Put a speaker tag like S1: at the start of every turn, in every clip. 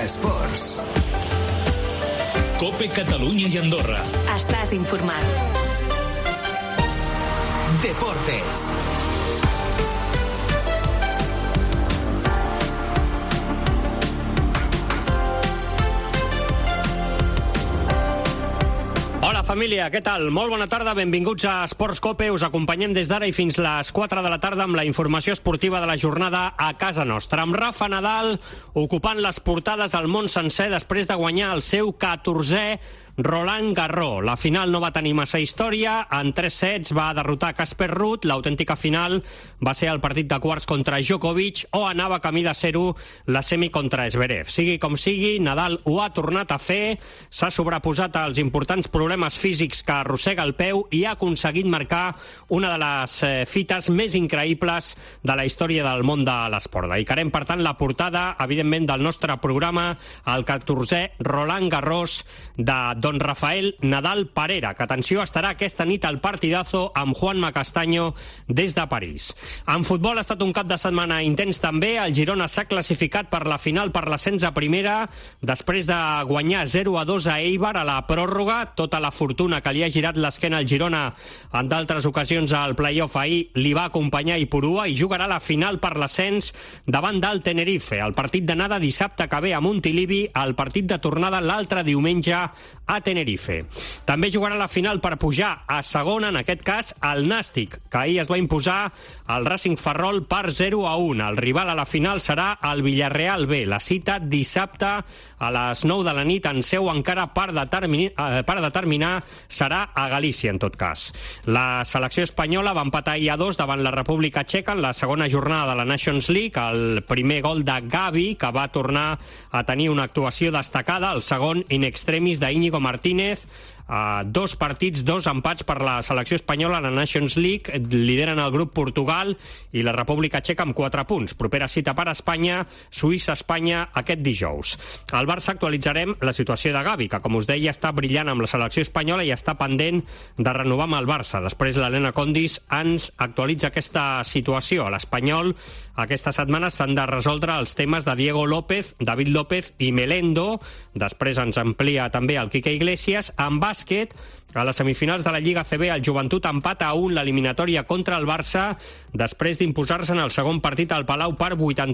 S1: Esports.
S2: COPE Catalunya i Andorra.
S3: Estàs informat.
S1: Deportes.
S4: Hola família, què tal? Molt bona tarda, benvinguts a Esports COPE. Us acompanyem des d'ara i fins les 4 de la tarda amb la informació esportiva de la jornada a casa nostra. Amb Rafa Nadal ocupant les portades al món sencer després de guanyar el seu 14è Roland Garros. La final no va tenir massa història. En 3 sets va derrotar Casper Ruud. L'autèntica final va ser el partit de quarts contra Djokovic, o anava camí de ser-ho la semi contra Zverev. Sigui com sigui, Nadal ho ha tornat a fer. S'ha sobreposat als importants problemes físics que arrossega el peu i ha aconseguit marcar una de les fites més increïbles de la història del món de l'esport. Dedicarem, per tant, la portada, evidentment, del nostre programa al 14è Roland Garros de Don Rafael Nadal Parera, que, atenció, estarà aquesta nit al partidazo amb Juanma Castaño des de París. En futbol ha estat un cap de setmana intens també. El Girona s'ha classificat per la final per l'ascens a primera després de guanyar 0-2 a Eibar a la pròrroga. Tota la fortuna que li ha girat l'esquena al Girona en d'altres ocasions al play-off ahir li va acompanyar Ipurua i jugarà la final per l'ascens davant del Tenerife. El partit d'anada dissabte que ve a Montilivi, el partit de tornada l'altre diumenge a Tenerife. També jugarà la final per pujar a segona, en aquest cas el Nàstic, que ahir es va imposar al Racing Ferrol per 0-1. El rival a la final serà el Villarreal B. La cita dissabte a les 9 de la nit en seu encara per determinar serà a Galícia, en tot cas. La selecció espanyola va empatar ahir a 2 davant la República Txeca en la segona jornada de la Nations League. El primer gol de Gavi, que va tornar a tenir una actuació destacada, el segon in extremis d'Íñigo Martínez. 2 partits, 2 empats per la selecció espanyola a la Nations League. Lideren el grup Portugal i la República Txeca amb 4 punts. Propera cita per Espanya, Suïssa-Espanya aquest dijous. Al Barça actualitzarem la situació de Gavi, que, com us deia, està brillant amb la selecció espanyola i està pendent de renovar amb el Barça. Després l'Helena Condis ens actualitza aquesta situació. A l'Espanyol aquesta setmana s'han de resoldre els temes de Diego López, David López i Melendo. Després ens amplia també el Quique Iglesias. En bàsquet, a les semifinals de la Lliga CB, el Joventut empata a 1 l'eliminatòria contra el Barça després d'imposar-se en el segon partit al Palau per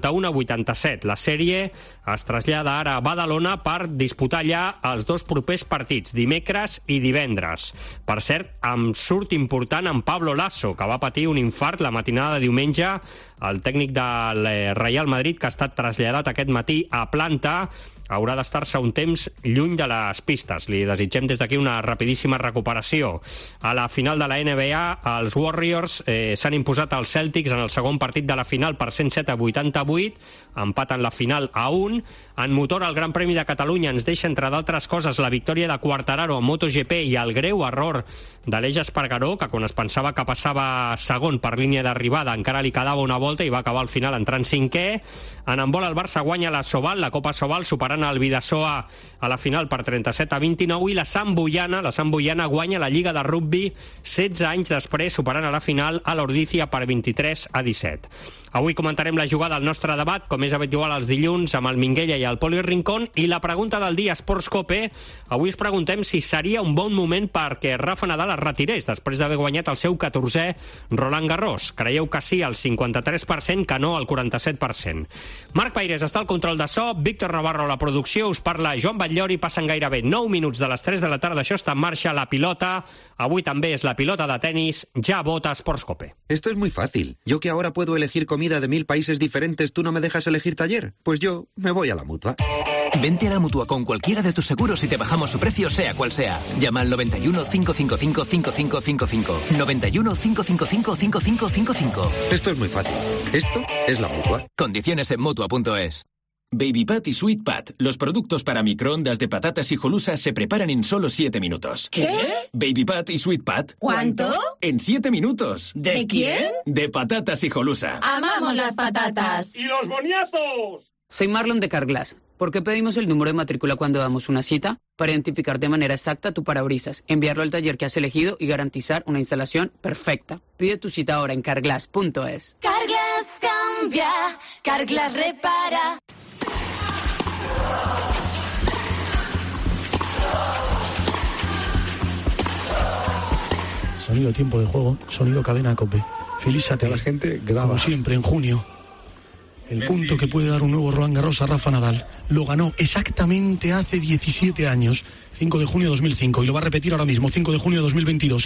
S4: 81-87. La sèrie es trasllada ara a Badalona per disputar allà els 2 propers partits, dimecres i divendres. Per cert, amb surt important en Pablo Lasso, que va patir un infart la matinada de diumenge. El tècnic del Real Madrid, que ha estat traslladat aquest matí a planta, haurà d'estar-se un temps lluny de les pistes. Li desitgem des d'aquí una rapidíssima recuperació. A la final de la NBA, els Warriors s'han imposat als Celtics en el segon partit de la final per 107-88, empaten la final a 1. En motor, el Gran Premi de Catalunya ens deixa, entre d'altres coses, la victòria de Quartararo a MotoGP i el greu error de l'Eix Espargaró, que quan es pensava que passava segon per línia d'arribada encara li quedava una volta i va acabar al final entrant 5è. En handbol, el Barça guanya la Sobal, la Copa Sobal, superant el Bidasoa a la final per 37-29, i la Santboiana guanya la Lliga de Rugbi 16 anys després, superant a la final a l'Ordícia per 23-17. Avui comentarem la jugada al nostre debat, com és habitual els dilluns, amb el Minguella i el Poli Rincón, i la pregunta del dia Esports COPE. Avui us preguntem si seria un bon moment perquè Rafa Nadal es retirés després d'haver guanyat el seu 14è Roland Garros. Creieu que sí al 53%, que no al 47%. Marc Paires està al control de so, Víctor Navarro a la producció, us parla Joan Batllori. Passen gairebé 9 minuts de les 3 de la tarda, això està en marxa, la pilota. Avui també és la pilota de tenis, ja vota Esports COPE.
S5: Esto es muy fácil. Yo que ahora puedo elegir comida de 1000 países diferentes, ¿tú no me dejas elegir taller? Pues yo me voy a la Mutua.
S6: Vente a la Mutua con cualquiera de tus seguros y te bajamos su precio, sea cual sea. Llama al 91 555 5555. 91 555 5555.
S5: Esto es muy fácil. Esto es la Mutua.
S6: Condiciones en Mutua.es.
S7: Baby Pat y Sweet Pat, los productos para microondas de patatas hijolusa, se preparan en solo 7 minutos.
S8: ¿Qué?
S7: Baby Pat y Sweet Pat.
S8: ¿Cuánto?
S7: En 7 minutos.
S8: ¿De quién?
S7: De patatas hijolusa.
S8: ¡Amamos las patatas!
S9: ¡Y los boniazos!
S10: Soy Marlon de Carglass. ¿Por qué pedimos el número de matrícula cuando damos una cita? Para identificar de manera exacta tu parabrisas, enviarlo al taller que has elegido y garantizar una instalación perfecta. Pide tu cita ahora en carglass.es.
S3: Carglass cambia, Carglass repara.
S2: Sonido tiempo de juego, sonido cadena COPE. Felízate,
S3: la gente graba.
S2: Como siempre, en junio. El punto que puede dar un nuevo Roland Garros a Rafa Nadal. Lo ganó exactamente hace 17 años, 5 de junio de 2005, y lo va a repetir ahora mismo, 5 de junio de 2022.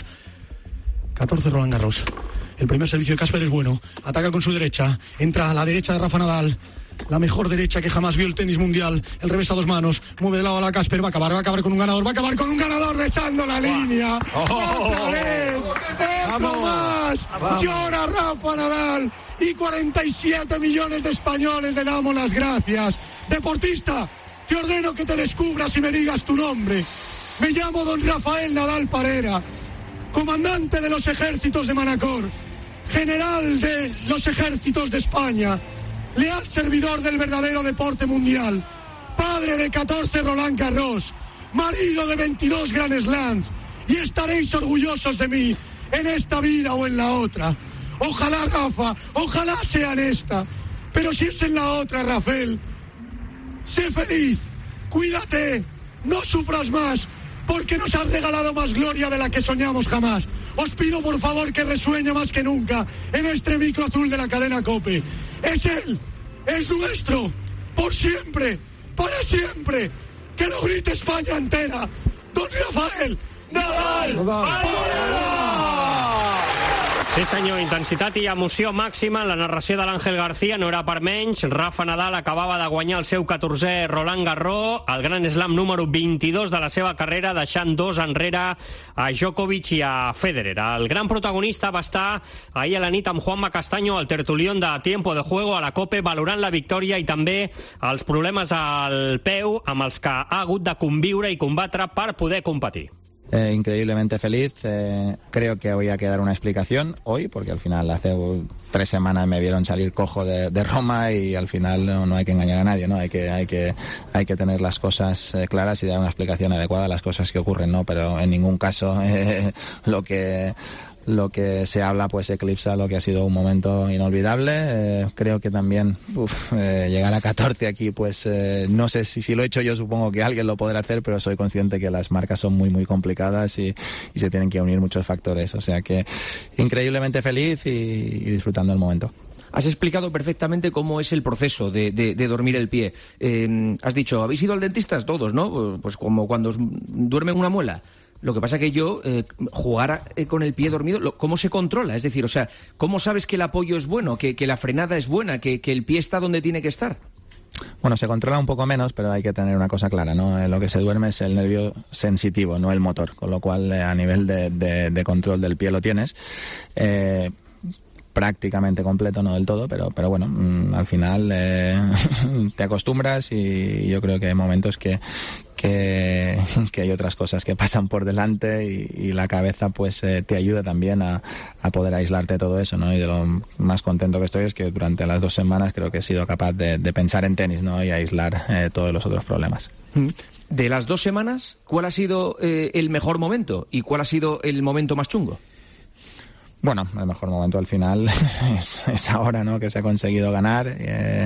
S2: 14 Roland Garros. El primer servicio de Casper es bueno. Ataca con su derecha. Entra a la derecha de Rafa Nadal. La mejor derecha que jamás vio el tenis mundial. El revés a dos manos. Mueve de lado a la Casper. Va a acabar con un ganador. Va a acabar con un ganador besando la línea. ¡Otra vez! ¡Otro más! Llora Rafa Nadal. Y 47 millones de españoles le damos las gracias. Deportista, te ordeno que te descubras y me digas tu nombre. Me llamo don Rafael Nadal Parera, comandante de los ejércitos de Manacor, general de los ejércitos de España, leal servidor del verdadero deporte mundial, padre de 14 Roland Garros, marido de 22 Grand Slams, y estaréis orgullosos de mí en esta vida o en la otra. Ojalá, Rafa, ojalá sea en esta, pero si es en la otra, Rafael, sé feliz, cuídate, no sufras más, porque nos has regalado más gloria de la que soñamos jamás. Os pido por favor que resuene más que nunca en este micro azul de la cadena COPE. Es él, es nuestro, por siempre, para siempre. Que lo grite España entera. Don Rafael Nadal Parera!
S4: Sí senyor, intensitat i emoció màxima en la narració de l'Àngel García, no era per menys. Rafa Nadal acabava de guanyar el seu 14è Roland Garros, el Grand Slam número 22 de la seva carrera, deixant 2 enrere a Djokovic i a Federer. El gran protagonista va estar ahir a la nit amb Juanma Castaño, el tertulión de Tiempo de Juego a la COPE, valorant la victòria i també els problemes al peu amb els que ha hagut de conviure i combatre per poder competir.
S9: Increíblemente feliz. Creo que voy a dar una explicación hoy, porque al final hace 3 semanas me vieron salir cojo de Roma y al final no hay que engañar a nadie, ¿no? Hay que tener las cosas claras y dar una explicación adecuada a las cosas que ocurren, ¿no? Pero en ningún caso lo que se habla pues eclipsa lo que ha sido un momento inolvidable. Creo que también llegar a 14 aquí pues no sé si lo he hecho yo, supongo que alguien lo podrá hacer, pero soy consciente que las marcas son muy muy complicadas y se tienen que unir muchos factores, o sea que increíblemente feliz y disfrutando el momento.
S11: Has explicado perfectamente cómo es el proceso de dormir el pie. Has dicho, ¿habéis ido al dentista? Todos, ¿no? Pues como cuando duermen una muela. Lo que pasa que yo, jugar con el pie dormido, ¿cómo se controla? Es decir, o sea, ¿cómo sabes que el apoyo es bueno, que la frenada es buena, que el pie está donde tiene que estar?
S9: Bueno, se controla un poco menos, pero hay que tener una cosa clara, ¿no? Lo que se duerme es el nervio sensitivo, no el motor, con lo cual a nivel de control del pie lo tienes. Prácticamente completo, no del todo, pero bueno, al final te acostumbras y yo creo que hay momentos que hay otras cosas que pasan por delante y la cabeza pues te ayuda también a poder aislarte de todo eso, ¿no? Y de lo más contento que estoy es que durante las 2 semanas creo que he sido capaz de pensar en tenis, ¿no? Y aislar todos los otros problemas.
S11: De las 2 semanas, ¿cuál ha sido el mejor momento y cuál ha sido el momento más chungo?
S9: Bueno, el mejor momento al final es ahora, ¿no? Que se ha conseguido ganar,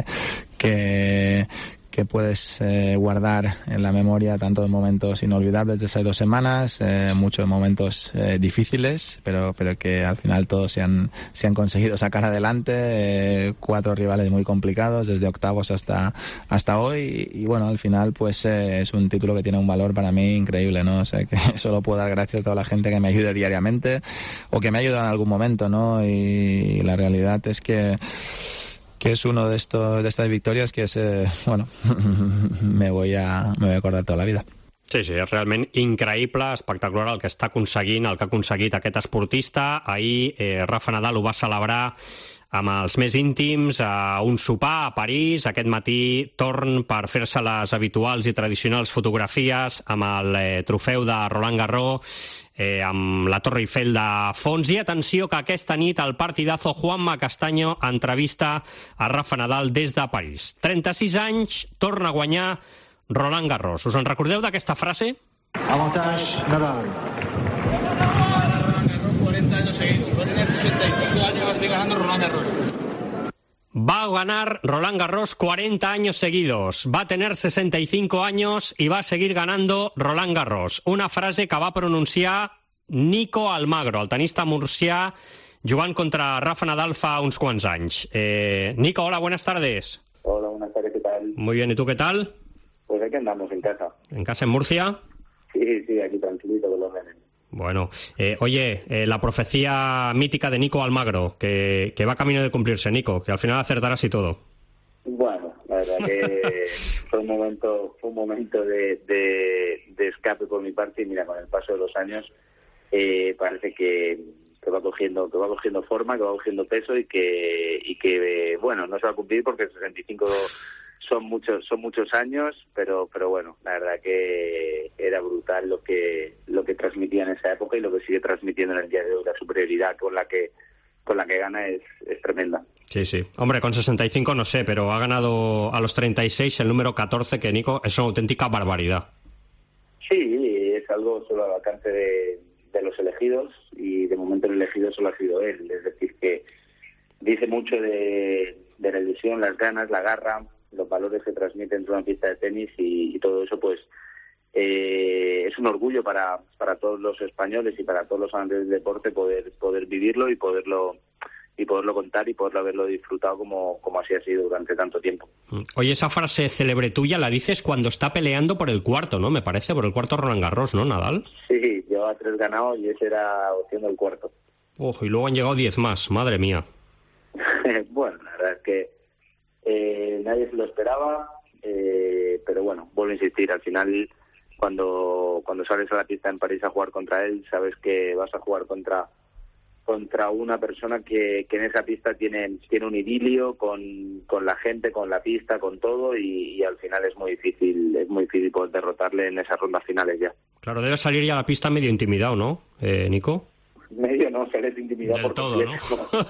S9: que puedes guardar en la memoria tanto de momentos inolvidables de esas 2 semanas, muchos momentos difíciles, pero que al final todos se han conseguido sacar adelante, 4 rivales muy complicados desde octavos hasta hoy y bueno, al final pues es un título que tiene un valor para mí increíble, ¿no? O sea que solo puedo dar gracias a toda la gente que me ayude diariamente o que me ha ayudado en algún momento, ¿no? Y la realidad es que es uno de estas victòries que és, bueno, me voy a acordar toda la vida.
S4: Sí, és realment increïble, espectacular el que està aconseguint, el que ha aconseguit aquest esportista. Ahir Rafa Nadal ho va celebrar amb els més íntims a un sopar a París. Aquest matí torn per fer-se les habituals i tradicionals fotografies amb el trofeu de Roland Garros, amb la Torre Eiffel de fons. I atenció que aquesta nit el partidazo Juanma Castaño entrevista a Rafa Nadal des de París. 36 anys, torna a guanyar Roland Garros. Us en recordeu d'aquesta frase?
S12: Avantage Nadal.
S13: 40 años seguidos. Va a tener 65 años y va a seguir ganando Roland Garros.
S4: Va a ganar Roland Garros 40 años seguidos. Va a tener 65 años y va a seguir ganando Roland Garros. Una frase que va pronunciar Nico Almagro, el tenista murcià, jugant contra Rafa Nadal fa uns quants anys. Nico, hola, buenas tardes.
S3: Hola, buenas tardes, ¿qué tal?
S4: Muy bien, ¿y tú qué tal?
S3: Pues aquí andamos, en casa.
S4: ¿En casa en Murcia?
S3: Sí, aquí tranquilito con los nenes.
S4: Bueno, oye, la profecía mítica de Nico Almagro, que va camino de cumplirse, Nico, que al final acertarás y todo.
S3: Bueno, la verdad que fue un momento de escape por mi parte, y mira, con el paso de los años parece que va cogiendo forma, que va cogiendo peso y que bueno, no se va a cumplir porque 65 son muchos años, pero bueno, la verdad que era brutal lo que transmitía en esa época y lo que sigue transmitiendo en el día de hoy. La superioridad con la que gana es tremenda.
S4: Sí. Hombre, con 65 no sé, pero ha ganado a los 36 el número 14, que Nico es una auténtica barbaridad.
S3: Sí, es algo solo al alcance de los elegidos, y de momento el elegido solo ha sido él. Es decir, que dice mucho de la ilusión, las ganas, la garra, los valores que transmite dentro de una pista de tenis, y todo eso pues es un orgullo para todos los españoles y para todos los amantes del deporte poder vivirlo y poderlo contar y poderlo haberlo disfrutado como así ha sido durante tanto tiempo.
S4: Oye, esa frase célebre tuya la dices cuando está peleando por el cuarto, ¿no? Me parece, por el cuarto Roland Garros, ¿no, Nadal?
S3: Sí, llevaba 3 ganados y ese era opción del cuarto.
S4: Y luego han llegado 10 más, madre mía.
S3: Bueno, la verdad es que nadie se lo esperaba, pero bueno, vuelvo a insistir, al final cuando sales a la pista en París a jugar contra él, sabes que vas a jugar contra una persona que en esa pista tiene un idilio con la gente, con la pista, con todo, y al final es muy difícil poder derrotarle en esas rondas finales ya.
S4: Claro, debe salir ya a la pista medio intimidado, ¿no, Nico?
S3: Medio no, sales intimidado
S4: del
S3: por
S4: todo, ¿no?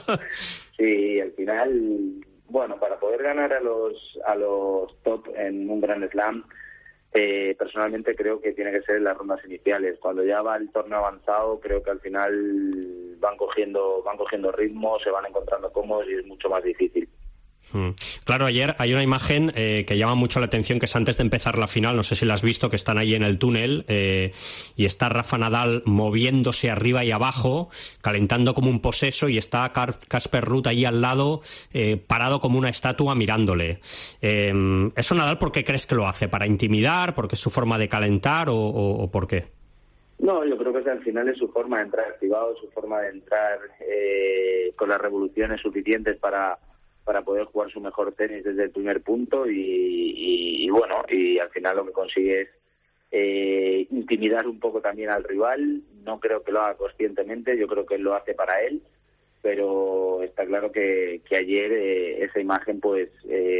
S3: Sí, al final, bueno, para poder ganar a los top en un Grand Slam, personalmente creo que tiene que ser en las rondas iniciales. Cuando ya va el torneo avanzado, creo que al final van cogiendo ritmo, se van encontrando cómodos y es mucho más difícil.
S4: Claro, ayer hay una imagen que llama mucho la atención, que es antes de empezar la final, no sé si la has visto, que están ahí en el túnel y está Rafa Nadal moviéndose arriba y abajo, calentando como un poseso, y está Casper Ruud ahí al lado, parado como una estatua mirándole. ¿Eso Nadal por qué crees que lo hace? ¿Para intimidar? ¿Porque es su forma de calentar o por qué?
S3: No, yo creo que al final es su forma de entrar activado, su forma de entrar con las revoluciones suficientes para poder jugar su mejor tenis desde el primer punto, y bueno, y al final lo que consigue es intimidar un poco también al rival. No creo que lo haga conscientemente, yo creo que él lo hace para él, pero está claro que ayer esa imagen pues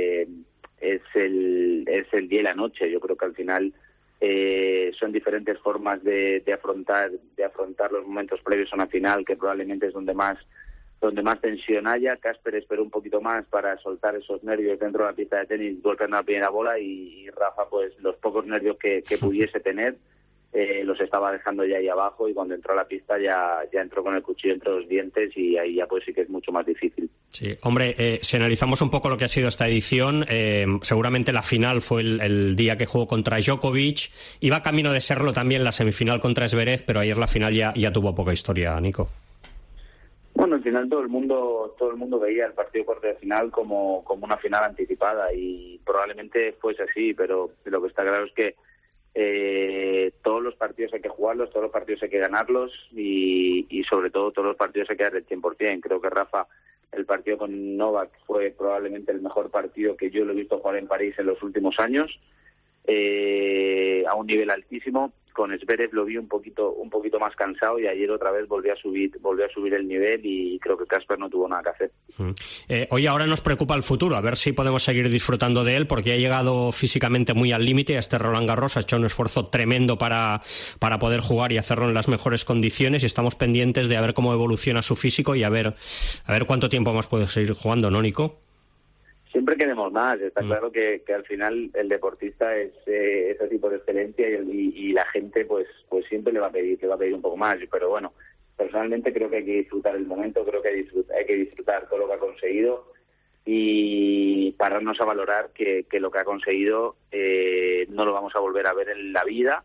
S3: es el día y la noche. Yo creo que al final son diferentes formas de afrontar los momentos previos a una final, que probablemente es donde más tensión haya. Casper esperó un poquito más para soltar esos nervios dentro de la pista de tenis, golpeando la primera bola, y Rafa, pues los pocos nervios que pudiese tener los estaba dejando ya ahí abajo, y cuando entró a la pista ya entró con el cuchillo entre los dientes, y ahí ya pues sí que es mucho más difícil.
S4: Sí, hombre, si analizamos un poco lo que ha sido esta edición, seguramente la final fue el día que jugó contra Djokovic, iba camino de serlo también la semifinal contra Zverev, pero ayer la final ya tuvo poca historia, Nico.
S3: Bueno, al final todo el mundo veía el partido cuarto de final como una final anticipada, y probablemente fuese así, pero lo que está claro es que todos los partidos hay que jugarlos, todos los partidos hay que ganarlos, y sobre todo todos los partidos hay que dar el 100%. Creo que Rafa, el partido con Novak fue probablemente el mejor partido que yo lo he visto jugar en París en los últimos años, a un nivel altísimo. Con Zverev lo vi un poquito más cansado, y ayer otra vez volvió a subir el nivel, y creo que Casper no tuvo nada que hacer.
S4: Hoy ahora nos preocupa el futuro, a ver si podemos seguir disfrutando de él, porque ha llegado físicamente muy al límite a este Roland Garros, ha hecho un esfuerzo tremendo para poder jugar y hacerlo en las mejores condiciones, y estamos pendientes de a ver cómo evoluciona su físico y a ver cuánto tiempo más puede seguir jugando, ¿no, Nico?
S3: Siempre queremos más. Está claro que al final el deportista es ese tipo de excelencia, y la gente pues siempre le va a pedir un poco más. Pero bueno, personalmente creo que hay que disfrutar el momento, creo que hay que disfrutar todo lo que ha conseguido, y pararnos a valorar que lo que ha conseguido no lo vamos a volver a ver en la vida,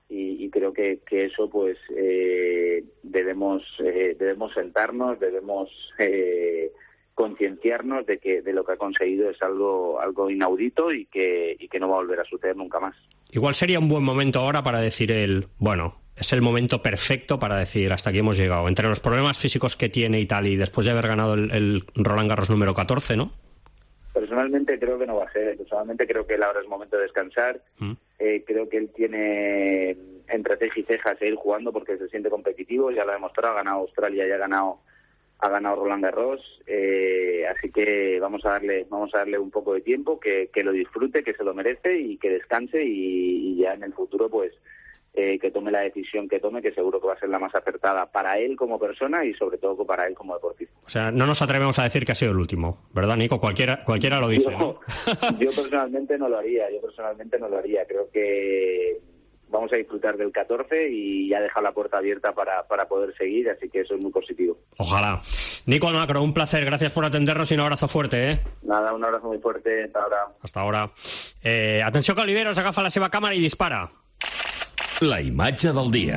S3: y creo que eso pues debemos sentarnos, debemos concienciarnos de lo que ha conseguido es algo inaudito y que no va a volver a suceder nunca más.
S4: Igual sería un buen momento ahora para decir es el momento perfecto para decir hasta aquí hemos llegado. Entre los problemas físicos que tiene y tal, y después de haber ganado el Roland Garros número 14, ¿no?
S3: Personalmente creo que no va a ser. Personalmente creo que ahora es momento de descansar. Creo que él tiene entre ceja y ceja seguir jugando porque se siente competitivo. Ya lo ha demostrado, ha ganado Australia y ha ganado Roland Garros. Así que vamos a darle un poco de tiempo, que lo disfrute, que se lo merece y que descanse y ya en el futuro pues que tome la decisión que tome, que seguro que va a ser la más acertada para él como persona y sobre todo para él como deportista.
S4: O sea, no nos atrevemos a decir que ha sido el último, ¿verdad, Nico? Cualquiera lo dice, ¿no?
S3: Yo personalmente no lo haría. Creo que vamos a disfrutar del 14 y ya dejar la puerta abierta para poder seguir, así que eso es muy positivo.
S4: Ojalá. Nico Almagro, un placer, gracias por atendernos y un abrazo fuerte, ¿eh?
S3: Nada, un abrazo muy fuerte,
S4: hasta ahora. Atenció que Oliveros agafa la seva càmera i dispara.
S1: La imatge del dia.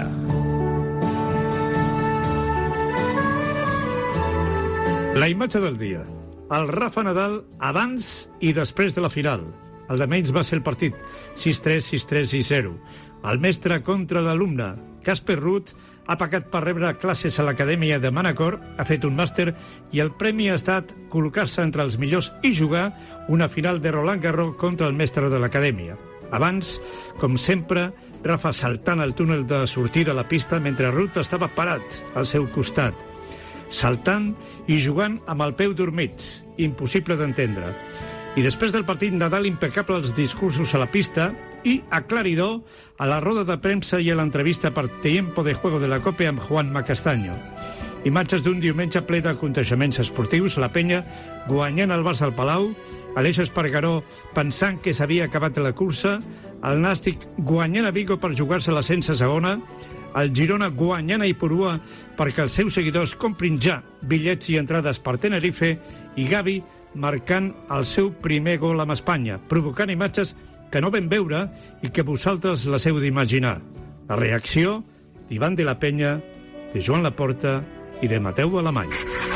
S14: La imatge del dia. El Rafa Nadal abans i després de la final. El de menys va ser el partit. 6-3, 6-3 i 0. El mestre contra l'alumne. Casper Ruud ha pagat per rebre classes a l'Acadèmia de Manacor, ha fet un màster i el premi ha estat col·locar-se entre els millors i jugar una final de Roland Garros contra el mestre de l'Acadèmia. Abans, com sempre, Rafa saltant el túnel de sortida a la pista mentre Ruud estava parat al seu costat. Saltant i jugant amb el peu dormit. Impossible d'entendre. I després del partit, Nadal impecable als discursos a la pista i aclaridor a la roda de premsa i a l'entrevista per Tiempo de Juego de la Copa amb Juanma Castaño. Imatges d'un diumenge ple d'aconteixements esportius, la penya guanyant el Barça al Palau, Aleix Espargaró pensant que s'havia acabat la cursa, el Nàstic guanyant a Vigo per jugar-se l'ascens a segona, el Girona guanyant a Ipurua perquè els seus seguidors comprin ja bitllets i entrades per Tenerife i Gavi marcant el seu primer gol amb Espanya, provocant imatges que no vam veure i que vosaltres les heu d'imaginar. La reacció d'Ivan de la Penya, de Joan Laporta i de Mateu Alemany.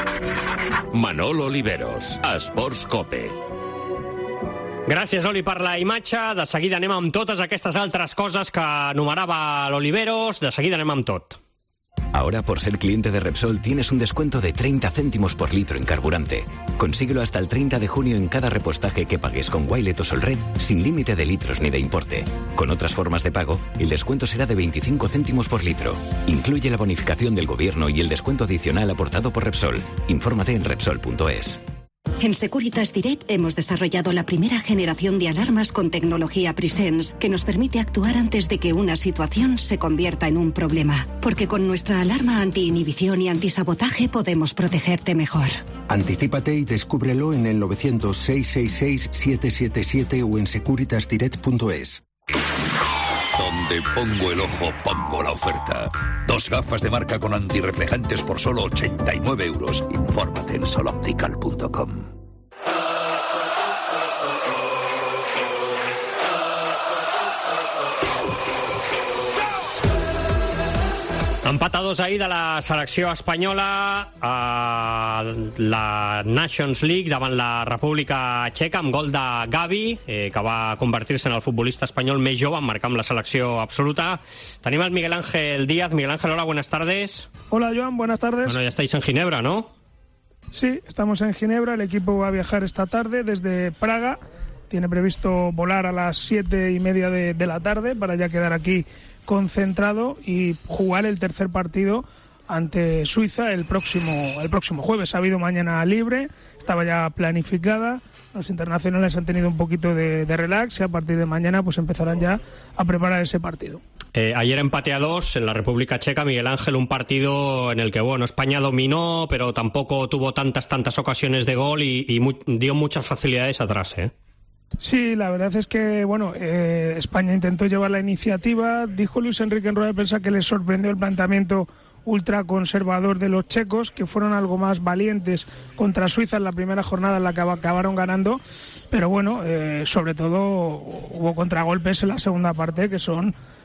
S1: Manolo Oliveros, Esports Cope.
S4: Gràcies, Oli, per la imatge. De seguida anem amb totes aquestes altres coses que enumerava l'Oliveros. De seguida anem amb tot.
S15: Ahora, por ser cliente de Repsol, tienes un descuento de 30 céntimos por litro en carburante. Consíguelo hasta el 30 de junio en cada repostaje que pagues con Wilet o Solred, sin límite de litros ni de importe. Con otras formas de pago, el descuento será de 25 céntimos por litro. Incluye la bonificación del gobierno y el descuento adicional aportado por Repsol. Infórmate en Repsol.es.
S16: En Securitas Direct hemos desarrollado la primera generación de alarmas con tecnología Presence que nos permite actuar antes de que una situación se convierta en un problema. Porque con nuestra alarma anti-inhibición y antisabotaje podemos protegerte mejor.
S17: Anticípate y descúbrelo en el 900-666-777 o en securitasdirect.es.
S18: Donde pongo el ojo, pongo la oferta. 2 gafas de marca con antirreflejantes por solo 89 euros. Infórmate en soloptical.com.
S4: Empat a 2 ahir de la selecció espanyola a la Nations League davant la República Txeca amb gol de Gavi, que va convertir-se en el futbolista espanyol més jove en marcar amb la selecció absoluta. Tenim el Miguel Ángel Díaz. Miguel Ángel, hola, buenas tardes.
S19: Hola, Joan, buenas tardes.
S4: Bueno, ya estáis en Ginebra, ¿no?
S19: Sí, estamos en Ginebra. El equipo va a viajar esta tarde desde Praga. Tiene previsto volar a las 7:30 de la tarde para ya quedar aquí concentrado y jugar el tercer partido ante Suiza el próximo jueves. Ha habido mañana libre, estaba ya planificada. Los internacionales han tenido un poquito de relax y a partir de mañana pues empezarán ya a preparar ese partido.
S4: Ayer empate a 2 en la República Checa, Miguel Ángel, un partido en el que bueno, España dominó, pero tampoco tuvo tantas ocasiones de gol y dio muchas facilidades atrás, ¿eh?
S19: Sí, la verdad es que bueno, España intentó llevar la iniciativa. Dijo Luis Enrique en rueda de prensa que les sorprendió el planteamiento ultraconservador de los checos, que fueron algo más valientes contra Suiza en la primera jornada en la que acabaron ganando, pero bueno, sobre todo hubo contragolpes en la segunda parte que son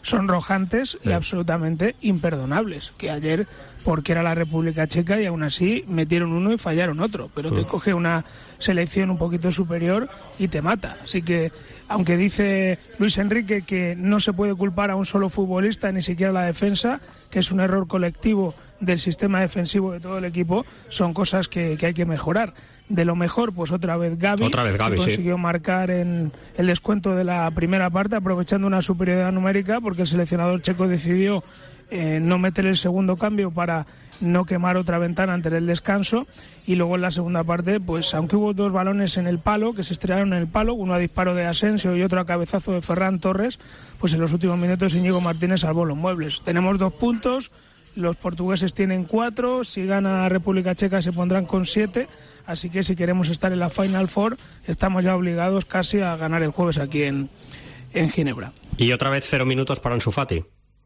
S19: sonrojantes y absolutamente imperdonables, que ayer, porque era la República Checa y aún así metieron uno y fallaron otro, pero te coge una selección un poquito superior y te mata. Así que, aunque dice Luis Enrique que no se puede culpar a un solo futbolista, ni siquiera la defensa, que es un error colectivo del sistema defensivo de todo el equipo, son cosas que hay que mejorar. De lo mejor, pues otra vez Gavi, que consiguió marcar en el descuento de la primera parte, aprovechando una superioridad numérica, porque el seleccionador checo decidió no meter el segundo cambio para no quemar otra ventana antes del descanso. Y luego en la segunda parte, pues aunque hubo dos balones en el palo, que se estrellaron en el palo, uno a disparo de Asensio y otro a cabezazo de Ferran Torres, pues en los últimos minutos Íñigo Martínez salvó los muebles. Tenemos 2 puntos, los portugueses tienen 4, si gana República Checa se pondrán con 7, así que si queremos estar en la Final Four estamos ya obligados casi a ganar el jueves aquí en Ginebra.
S4: Y otra vez 0 minutos para Ansu Fati.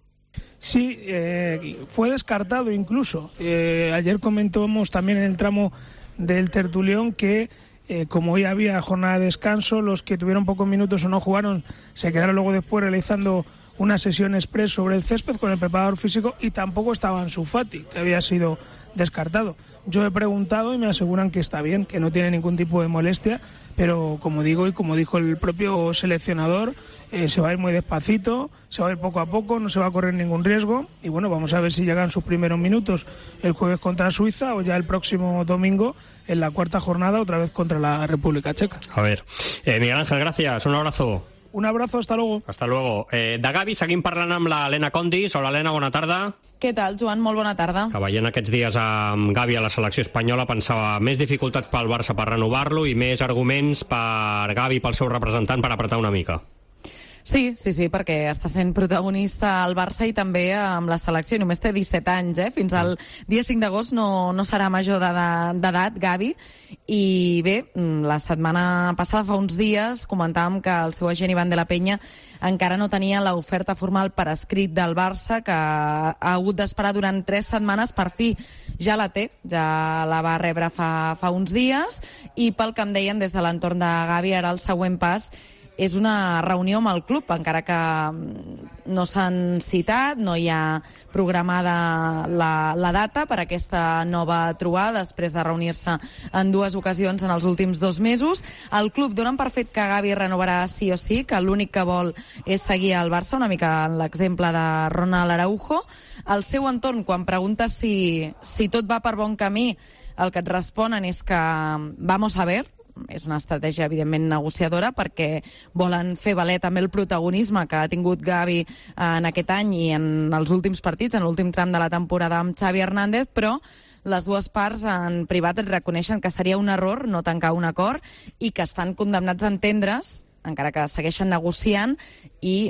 S19: Sí, fue descartado incluso. Ayer comentamos también en el tramo del tertulión que como hoy había jornada de descanso, los que tuvieron pocos minutos o no jugaron se quedaron luego después realizando una sesión express sobre el césped con el preparador físico, y tampoco estaba Ansu Fati, que había sido descartado. Yo he preguntado y me aseguran que está bien, que no tiene ningún tipo de molestia, pero como digo y como dijo el propio seleccionador, se va a ir muy despacito, se va a ir poco a poco, no se va a correr ningún riesgo, y bueno, vamos a ver si llegan sus primeros minutos el jueves contra Suiza o ya el próximo domingo en la 4ª jornada otra vez contra la República Checa.
S4: A ver, Miguel Ángel, gracias, un abrazo.
S19: Un abrazo, hasta luego.
S4: Hasta luego. De Gavi seguim parlant amb l'Helena Condis. Hola, Helena, bona tarda.
S20: Què tal, Joan? Molt bona tarda.
S4: Que veient aquests dies amb Gavi a la selecció espanyola pensava més dificultats pel Barça per renovar-lo i més arguments per Gavi, pel seu representant, per apretar una mica.
S20: Sí, perquè està sent protagonista al Barça i també amb la selecció. Només té 17 anys, Fins al dia 5 d'agost no serà major d'edat, Gavi. I bé, la setmana passada, fa uns dies, comentàvem que el seu agent Iván de la Peña encara no tenia l'oferta formal per escrit del Barça, que ha hagut d'esperar durant 3 setmanes. Per fi ja la té, ja la va rebre fa uns dies, i pel que em deien des de l'entorn de Gavi, ara el següent pas és una reunió amb el club, encara que no s'han citat, no hi ha programada la data per aquesta nova trobada després de reunir-se en 2 ocasions en els últims 2 mesos. El club donen per fet que Gavi renovarà sí o sí, que l'únic que vol és seguir al Barça, una mica en l'exemple de Ronald Araujo. Al seu entorn, quan preguntes si tot va per bon camí, el que et responen és que vamos a ver. És una estratègia, evidentment, negociadora, perquè volen fer valer també el protagonisme que ha tingut Gavi en aquest any i en els últims partits, en l'últim tram de la temporada amb Xavi Hernández, però les dues parts en privat et reconeixen que seria un error no tancar un acord i que estan condemnats a entendre's, encara que segueixen negociant, i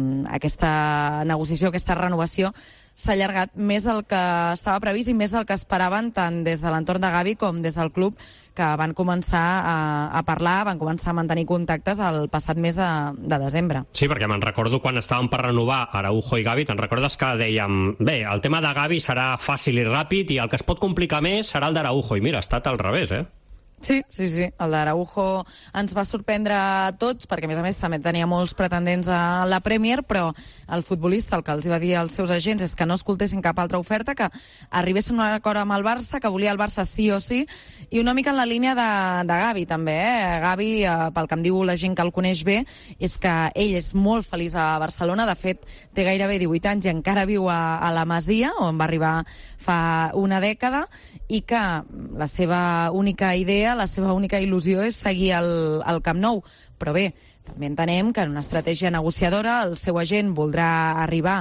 S20: aquesta negociació, aquesta renovació s'ha allargat més del que estava previst i més del que esperaven tant des de l'entorn de Gavi com des del club, que van començar a parlar, van començar a mantenir contactes el passat mes de desembre.
S4: Sí, perquè me'n recordo quan estàvem per renovar Araujo i Gavi, te'n recordes que dèiem, bé, el tema de Gavi serà fàcil i ràpid i el que es pot complicar més serà el d'Araujo, i mira, ha estat al revés,
S20: Sí, el d'Araujo ens va sorprendre a tots, perquè a més també tenia molts pretendents a la Premier, però el futbolista el que els va dir als seus agents és que no escoltessin cap altra oferta, que arribessin a un acord amb el Barça, que volia el Barça sí o sí, i una mica en la línia de Gavi també. Gavi, pel que em diu la gent que el coneix bé, és que ell és molt feliç a Barcelona. De fet, té gairebé 18 anys i encara viu a la Masia, on va arribar fa una dècada, i que la seva única idea, la seva única il·lusió és seguir al Camp Nou. Però bé, també entenem que en una estratègia negociadora el seu agent voldrà arribar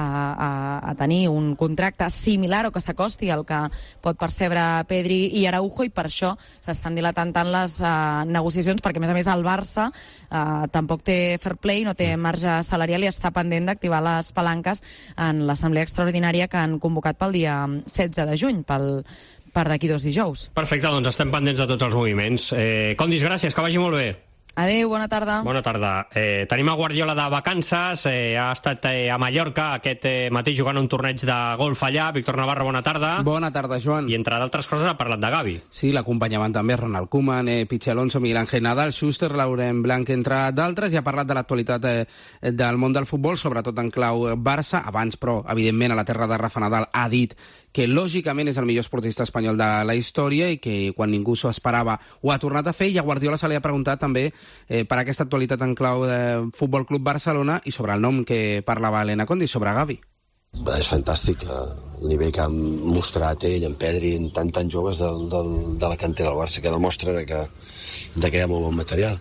S20: a tenir un contracte similar o que s'acosti al que pot percebre Pedri i Araujo, i per això s'estan dilatant tant les negociacions, perquè a més el Barça tampoc té fair play, no té marge salarial i està pendent d'activar les palanques en l'assemblea extraordinària que han convocat pel dia 16 de juny, per d'aquí 2 dijous.
S4: Perfecte, doncs estem pendents de tots els moviments. Condis, gràcies, que vagi molt bé.
S20: Adéu, bona tarda.
S4: Bona tarda. Tenim a Guardiola de vacances, ha estat a Mallorca aquest matí jugant un torneig de golf allà. Víctor Navarro, bona tarda.
S21: Bona tarda, Joan.
S4: I entre d'altres coses ha parlat de Gavi.
S21: Sí, l'acompanyaven també Ronald Koeman, Pichi Alonso, Miguel Ángel Nadal, Schuster, Laurent Blanc, entre d'altres, i ha parlat de l'actualitat del món del futbol, sobretot en clau Barça. Abans, però, evidentment, a la terra de Rafa Nadal ha dit que lògicament és el millor esportista espanyol de la història i que quan ningú s'ho esperava ho ha tornat a fer, i a Guardiola se li ha preguntat també per aquesta actualitat en clau de Futbol Club Barcelona i sobre el nom que parlava Elena Condi, sobre Gavi.
S22: És fantàstic el nivell que han mostrat ell, en Pedri, en tan joves de la cantera del Barça, que demostra que hi ha molt bon material.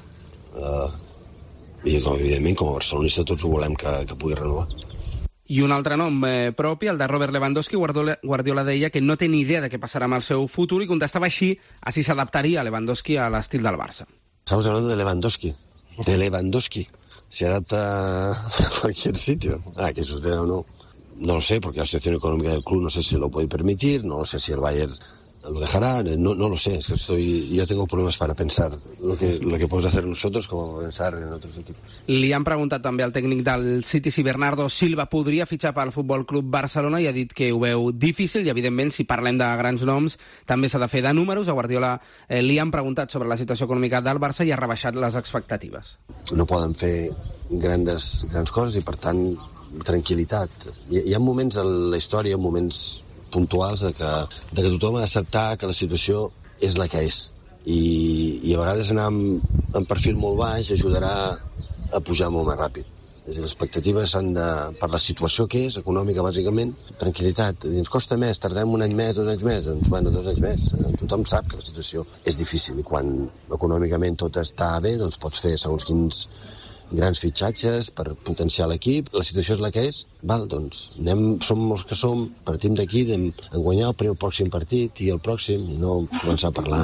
S22: I evidentment, com a barcelonista, tots ho volem que pugui renovar.
S21: I un altre nom propi, el de Robert Lewandowski. Guardiola deia que no té ni idea de què passarà amb el seu futur i contestava així a si s'adaptaria Lewandowski a l'estil del Barça.
S22: Estamos hablando de Lewandowski. De Lewandowski. ¿Se adapta a cualquier sitio? Que suceda o no. No lo sé, porque la situación económica del club no sé si lo puede permitir, no sé si el Bayern lo dejará, no lo sé, es que yo tengo problemas para pensar lo que podemos hacer nosotros como pensar en otros equipos.
S21: Li han preguntat també al tècnic del City si Bernardo Silva podria fitxar pel Futbol Club Barcelona i ha dit que ho veu difícil i, evidentment, si parlem de grans noms, també s'ha de fer de números. A Guardiola li han preguntat sobre la situació econòmica del Barça i ha rebaixat les expectatives.
S22: No poden fer grans coses i, per tant, tranquil·litat. Hi ha moments en la història, moments puntuals de que tothom ha d'acceptar que la situació és la que és i a vegades anar amb perfil molt baix ajudarà a pujar molt més ràpid. Les expectatives han de, per la situació que és, econòmica bàsicament, tranquil·litat. Ens costa més, tardem un any més, 2 anys més, doncs bueno, 2 anys més. Tothom sap que la situació és difícil i quan econòmicament tot està bé, doncs pots fer segons quins grans fitxatges per potenciar l'equip. La situació és la que és, doncs som els que som, partim d'aquí, de guanyar el pròxim partit i el pròxim, i no començar a parlar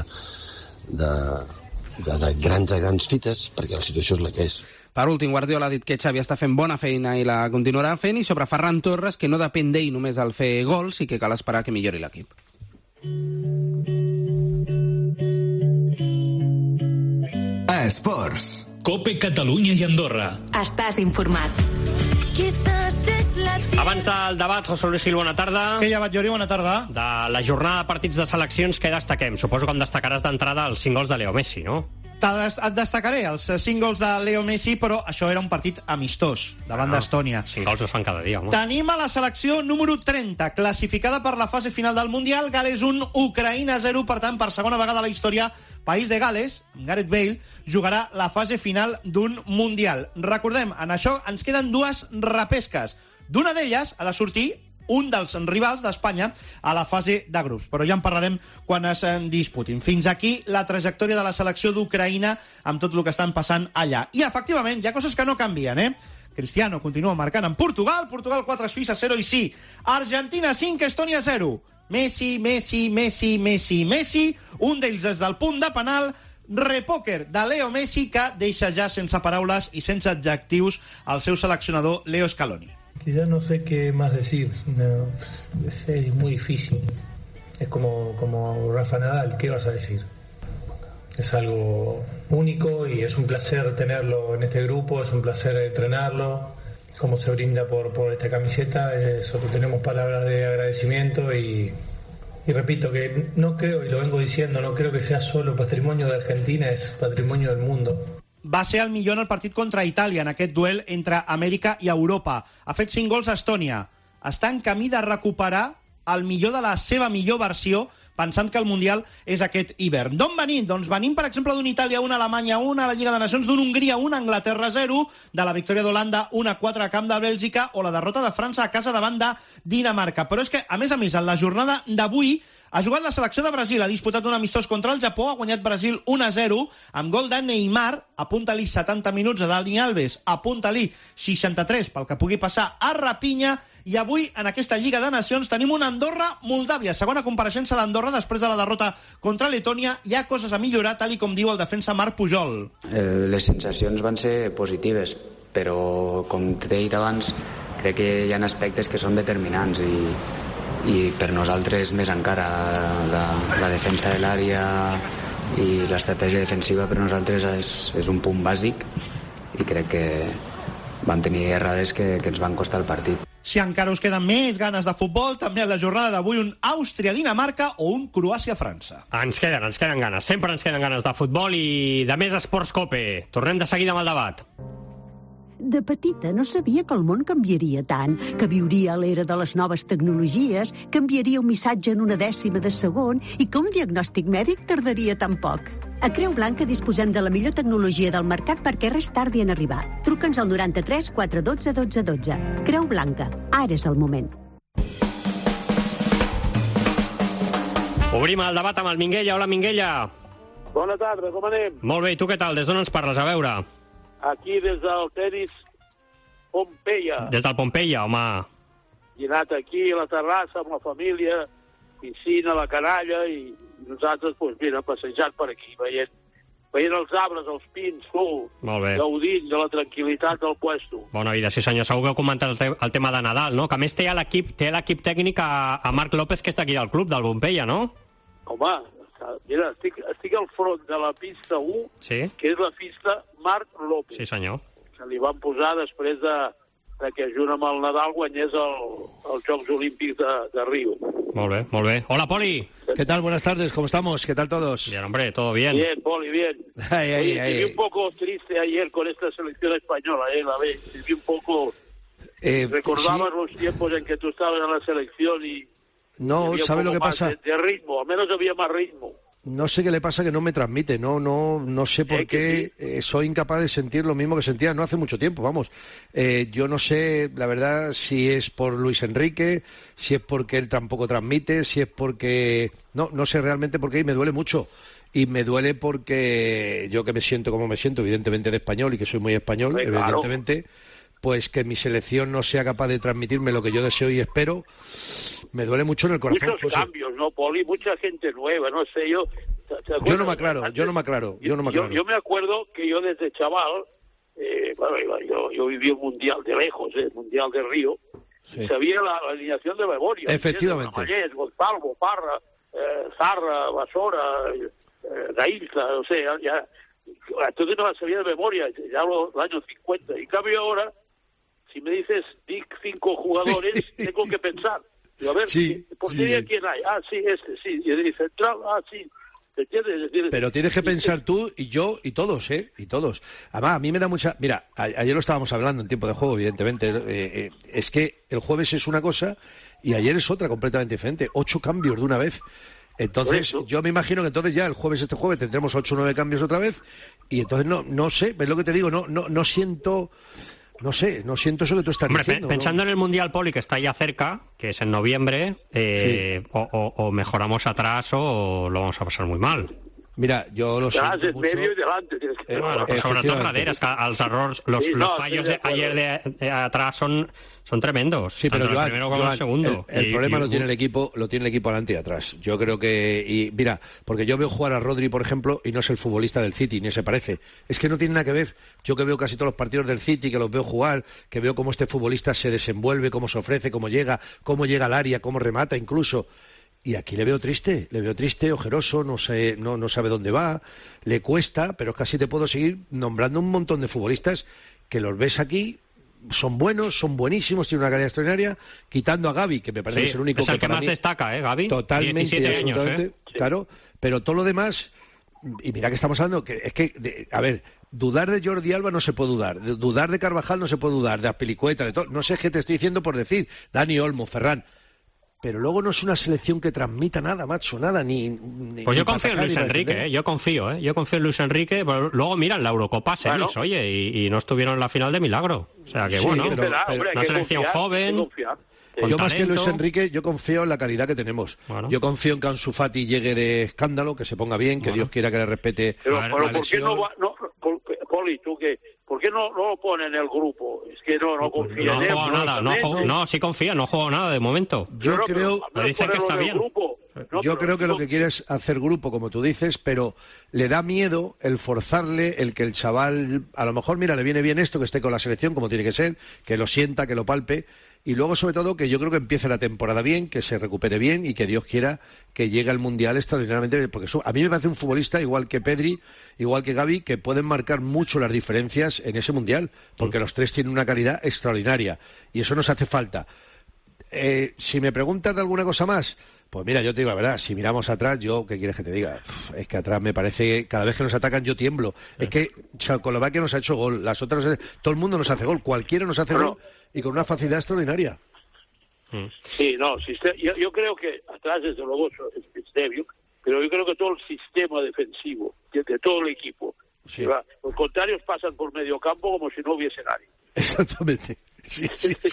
S22: de grans fites, perquè la situació és la que és.
S21: Per últim, Guardiola ha dit que Xavi està fent bona feina i la continuarà fent, i sobre Ferran Torres, que no depèn d'ell només al fer gols i que cal esperar que millori l'equip.
S1: Esports. COPE Catalunya i Andorra.
S8: Estàs informat.
S4: Abans del debat, José Luis Gil, bona tarda.
S2: Què hi ha, Batllori? Bona tarda.
S4: De la jornada de partits de seleccions, què destaquem? Suposo que em destacaràs d'entrada els 5 gols de Leo Messi, no?
S2: Et destacaré els 5 gols de Leo Messi, però això era un partit amistós davant d'Estònia.
S4: 5 gols es fan cada dia, home.
S2: Tenim a la selecció número 30, classificada per la fase final del Mundial. Gales 1, Ucraïna 0. Per tant, per segona vegada a la història, País de Gales, amb Gareth Bale, jugarà la fase final d'un Mundial. Recordem, en això ens queden 2 repesques. D'una d'elles ha de sortir un dels rivals d'Espanya a la fase de grups, però ja en parlarem quan es disputin. Fins aquí la trajectòria de la selecció d'Ucraïna amb tot el que estan passant allà. I, efectivament, hi ha coses que no canvien, Cristiano continua marcant en Portugal 4, Suïssa 0, i sí, Argentina 5, Estònia 0. Messi, un d'ells des del punt de penal, repòquer de Leo Messi, que deixa ja sense paraules i sense adjectius el seu seleccionador Leo Scaloni.
S23: Que ya no sé qué más decir, es muy difícil, es como Rafa Nadal, ¿qué vas a decir? Es algo único y es un placer tenerlo en este grupo, es un placer entrenarlo, cómo se brinda por esta camiseta, solo tenemos palabras de agradecimiento y repito que no creo, y lo vengo diciendo, no creo que sea solo patrimonio de Argentina, es patrimonio del mundo.
S2: Va ser el millor en el partit contra Itàlia, en aquest duel entre Amèrica i Europa. Ha fet 5 gols a Estònia. Està en camí de recuperar el millor de la seva millor versió, pensant que el Mundial és aquest hivern. D'on venim? Doncs venim, per exemple, d'una Itàlia 1, Alemanya 1, a la Lliga de Nacions, d'una Hongria 1, Anglaterra 0, de la victòria d'Holanda 1-4 a camp de Bèlgica, o la derrota de França a casa davant de Dinamarca. Però és que, a més, en la jornada d'avui ha jugat la selecció de Brasil, ha disputat un amistós contra el Japó, ha guanyat Brasil 1-0, amb gol de Neymar, apunta-li 70 minuts a Dani Alves, apunta-li 63 pel que pugui passar a Rafinha, i avui, en aquesta Lliga de Nacions, tenim una Andorra-Moldàvia, segona compareixença d'Andorra després de la derrota contra Letònia. Hi ha coses a millorar, tal i com diu el defensa Marc Pujol.
S24: Les sensacions van ser positives, però, com t'he dit abans, crec que hi ha aspectes que són determinants i per nosaltres més encara la defensa de l'àrea, i l'estratègia defensiva per nosaltres és un punt bàsic i crec que vam tenir errades que ens van costar el partit.
S5: Si encara us queden més ganes de futbol, també a la jornada d'avui un Àustria-Dinamarca o un Croàcia-França.
S4: Ens queden ganes. Sempre ens queden ganes de futbol i de més esports Cope. Tornem de seguida amb el debat.
S6: De petita no sabia que el món canviaria tant, que viuria a l'era de les noves tecnologies, que enviaria un missatge en una dècima de segon i que un diagnòstic mèdic tardaria tan poc. A Creu Blanca disposem de la millor tecnologia del mercat perquè res tardi en arribar. Truca'ns al 93 412 12 12. Creu Blanca. Ara és el moment.
S4: Obrim el debat amb el Minguella. Hola, Minguella.
S7: Bona tarda, com anem?
S4: Molt bé, i tu què tal? Des d'on ens parles? A veure.
S7: Aquí des del tenis Pompeia.
S4: Des del Pompeia, home.
S7: He anat aquí a la terrassa amb la família, piscina, la canalla, i nosaltres, doncs mira, passejant per aquí, veient els arbres, els pins,
S4: Molt bé.
S7: gaudint de la tranquil·litat del puesto.
S4: Bona vida, sí senyor. Segur que heu comentat el tema de Nadal, no? Que a més té l'equip tècnic a Marc López, que està aquí del club, del Pompeia, no?
S7: Home, mira, estic al front de la pista 1,
S4: sí,
S7: que és la pista Marc López.
S4: Sí, senyor.
S7: Que li van posar després de que junt amb el Nadal guanyés els Jocs Olímpics de Río.
S4: Molt bé, molt bé. Hola, Poli.
S10: ¿Qué tal? Buenas tardes, ¿cómo estamos? ¿Qué tal todos?
S4: Bien, hombre, todo bien.
S7: Bien, Poli, bien.
S10: Oye,
S7: te vi un poco triste ayer con esta selección española, la vez. Te vi un poco... recordabas los tiempos en que tú estabas en la selección y...
S10: No, ¿sabes lo que pasa?
S7: De ritmo, al menos había más ritmo.
S10: No sé qué le pasa, que no me transmite, no sé por qué soy incapaz de sentir lo mismo que sentía no hace mucho tiempo, vamos. Yo no sé, la verdad, si es por Luis Enrique, si es porque él tampoco transmite, si es porque... No sé realmente por qué, y me duele mucho. Y me duele porque yo que me siento como me siento, evidentemente de español, y que soy muy español,
S7: claro,
S10: evidentemente, pues que mi selección no sea capaz de transmitirme lo que yo deseo y espero, me duele mucho en el corazón.
S7: Muchos cambios, ¿no, Poli? Mucha gente nueva, no sé, yo
S10: no me aclaro. Yo
S7: me acuerdo que yo desde chaval, yo viví un mundial de lejos, el mundial de Río, sí, sabía la alineación de memoria.
S10: Efectivamente.
S7: Ramallés, Gonzalo, Parra, Zarra, Basora, Gailza, o sea, ya... Entonces no la sabía de memoria, ya hablo del año 50. Y en cambio ahora, si me dices 5 jugadores, tengo que pensar. Digo, a ver, ¿por qué quién hay? Ah, sí, sí. Y el central, sí.
S10: Pero tienes que pensar tú y yo y todos, y todos. Además, a mí me da mucha... Mira, ayer lo estábamos hablando en tiempo de juego, evidentemente. Es que el jueves es una cosa y ayer es otra completamente diferente. 8 cambios de una vez. Entonces, yo me imagino que entonces ya este jueves tendremos 8 o 9 cambios otra vez y entonces no sé, es lo que te digo, no siento... No siento eso que tú estás diciendo.
S4: Pensando en el Mundial, Poli, que está ya cerca, que es en noviembre, o mejoramos atrás o lo vamos a pasar muy mal.
S10: Mira, yo lo siento mucho.
S7: Medio y delante.
S4: Bueno, pues sobre todo darreres, que els errors, los fallos de ayer de atrás son tremendos.
S10: Sí, pero
S4: tanto el primero como el segundo.
S10: El problema lo tiene el equipo adelante y atrás. Yo creo que... Y mira, porque yo veo jugar a Rodri, por ejemplo, y no es el futbolista del City, ni se parece. Es que no tiene nada que ver. Yo que veo casi todos los partidos del City, que los veo jugar, que veo cómo este futbolista se desenvuelve, cómo se ofrece, cómo llega al área, cómo remata incluso... Y aquí le veo triste, ojeroso, no sabe dónde va, le cuesta, pero casi te puedo seguir nombrando un montón de futbolistas que los ves aquí, son buenos, son buenísimos, tienen una calidad extraordinaria, quitando a Gavi, que me parece que es el único
S4: es el que más destaca, Gavi.
S10: Totalmente,
S4: 17 años,
S10: claro, pero todo lo demás, y mira que estamos hablando, a ver, dudar de Jordi Alba no se puede dudar de Carvajal no se puede dudar, de Azpilicueta, de todo, no sé qué te estoy diciendo por decir, Dani Olmo, Ferran. Pero luego no es una selección que transmita nada, macho, nada,
S4: pues yo confío en Luis Enrique, yo confío en Luis Enrique, pero luego miran la Eurocopa semis, oye, y no estuvieron en la final de milagro. O sea que bueno, una selección joven...
S10: Yo más que Luis Enrique, yo confío en la calidad que tenemos. Bueno. Yo confío en que Ansu Fati llegue de escándalo, que se ponga bien, que Dios quiera que le respete.
S7: Pero ¿por qué no va, Poli, tú que... ¿Por qué no lo pone en el grupo? Es que no confía en él.
S4: Sí confía, no ha jugado nada de momento.
S10: Yo creo...
S4: Me dicen que está bien.
S10: Yo creo que lo que quiere es hacer grupo, como tú dices, pero le da miedo el forzarle, el que el chaval, a lo mejor, mira, le viene bien esto, que esté con la selección, como tiene que ser, que lo sienta, que lo palpe, y luego, sobre todo, que yo creo que empiece la temporada bien, que se recupere bien y que Dios quiera que llegue al Mundial extraordinariamente, porque a mí me parece un futbolista igual que Pedri, igual que Gavi, que pueden marcar mucho las diferencias en ese Mundial, porque los tres tienen una calidad extraordinaria, y eso nos hace falta. Si me preguntas de alguna cosa más, pues mira, yo te digo la verdad, si miramos atrás, ¿qué quieres que te diga? Es que atrás me parece, cada vez que nos atacan yo tiemblo. Es que Checoslovaquia nos ha hecho gol, las otras, todo el mundo nos hace gol, cualquiera nos hace gol y con una facilidad extraordinaria.
S7: Sí, no, yo creo que atrás desde luego es débil, pero yo creo que todo el sistema defensivo de todo el equipo, los contrarios pasan por medio campo como si no hubiese nadie.
S10: Exactamente. Sí.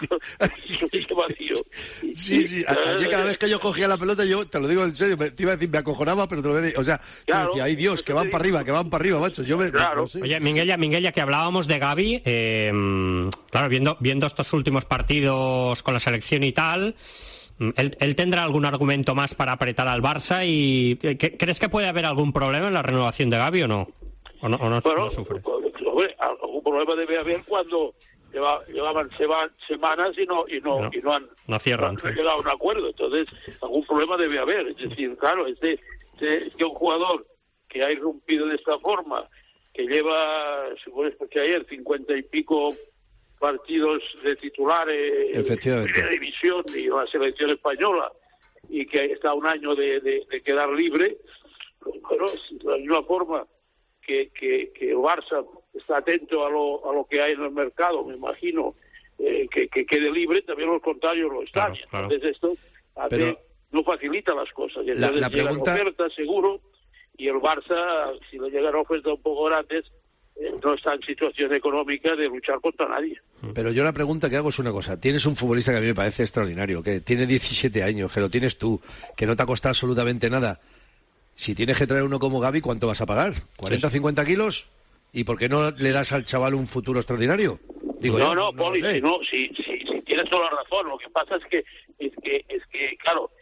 S7: Vacío.
S10: Sí. Ayer cada vez que yo cogía la pelota, yo te lo digo en serio, te iba a decir, me acojonaba, pero te lo voy a decir. O sea, yo decía, ay Dios, que van para arriba, macho. No sé.
S4: Oye, Miguel, ya que hablábamos de Gavi, claro, viendo estos últimos partidos con la selección y tal, ¿él tendrá algún argumento más para apretar al Barça? Y ¿crees que puede haber algún problema en la renovación de Gavi o no? ¿O no sufre?
S7: Algún problema debe haber cuando llevaban semanas y no han llegado a un acuerdo. Entonces, algún problema debe haber. Es decir, claro, es que un jugador que ha irrumpido de esta forma, que lleva, según escuché ayer, 50 y pico partidos de titulares en primera división y la selección española, y que está un año de quedar libre, pues, bueno, de la misma forma que el Barça está atento a lo que hay en el mercado, me imagino, que quede libre, también los contrarios lo están. Claro. Entonces esto no facilita las cosas. Entonces la pregunta... llegan ofertas, seguro, y el Barça, si le llegan ofertas un poco grandes, no está en situación económica de luchar contra nadie.
S10: Pero yo la pregunta que hago es una cosa. Tienes un futbolista que a mí me parece extraordinario, que tiene 17 años, que lo tienes tú, que no te ha costado absolutamente nada. Si tienes que traer uno como Gavi, ¿cuánto vas a pagar? ¿40 o 50 kilos? ¿Y por qué no le das al chaval un futuro extraordinario? Digo,
S7: Poli, si tienes toda la razón. Lo que pasa es que claro,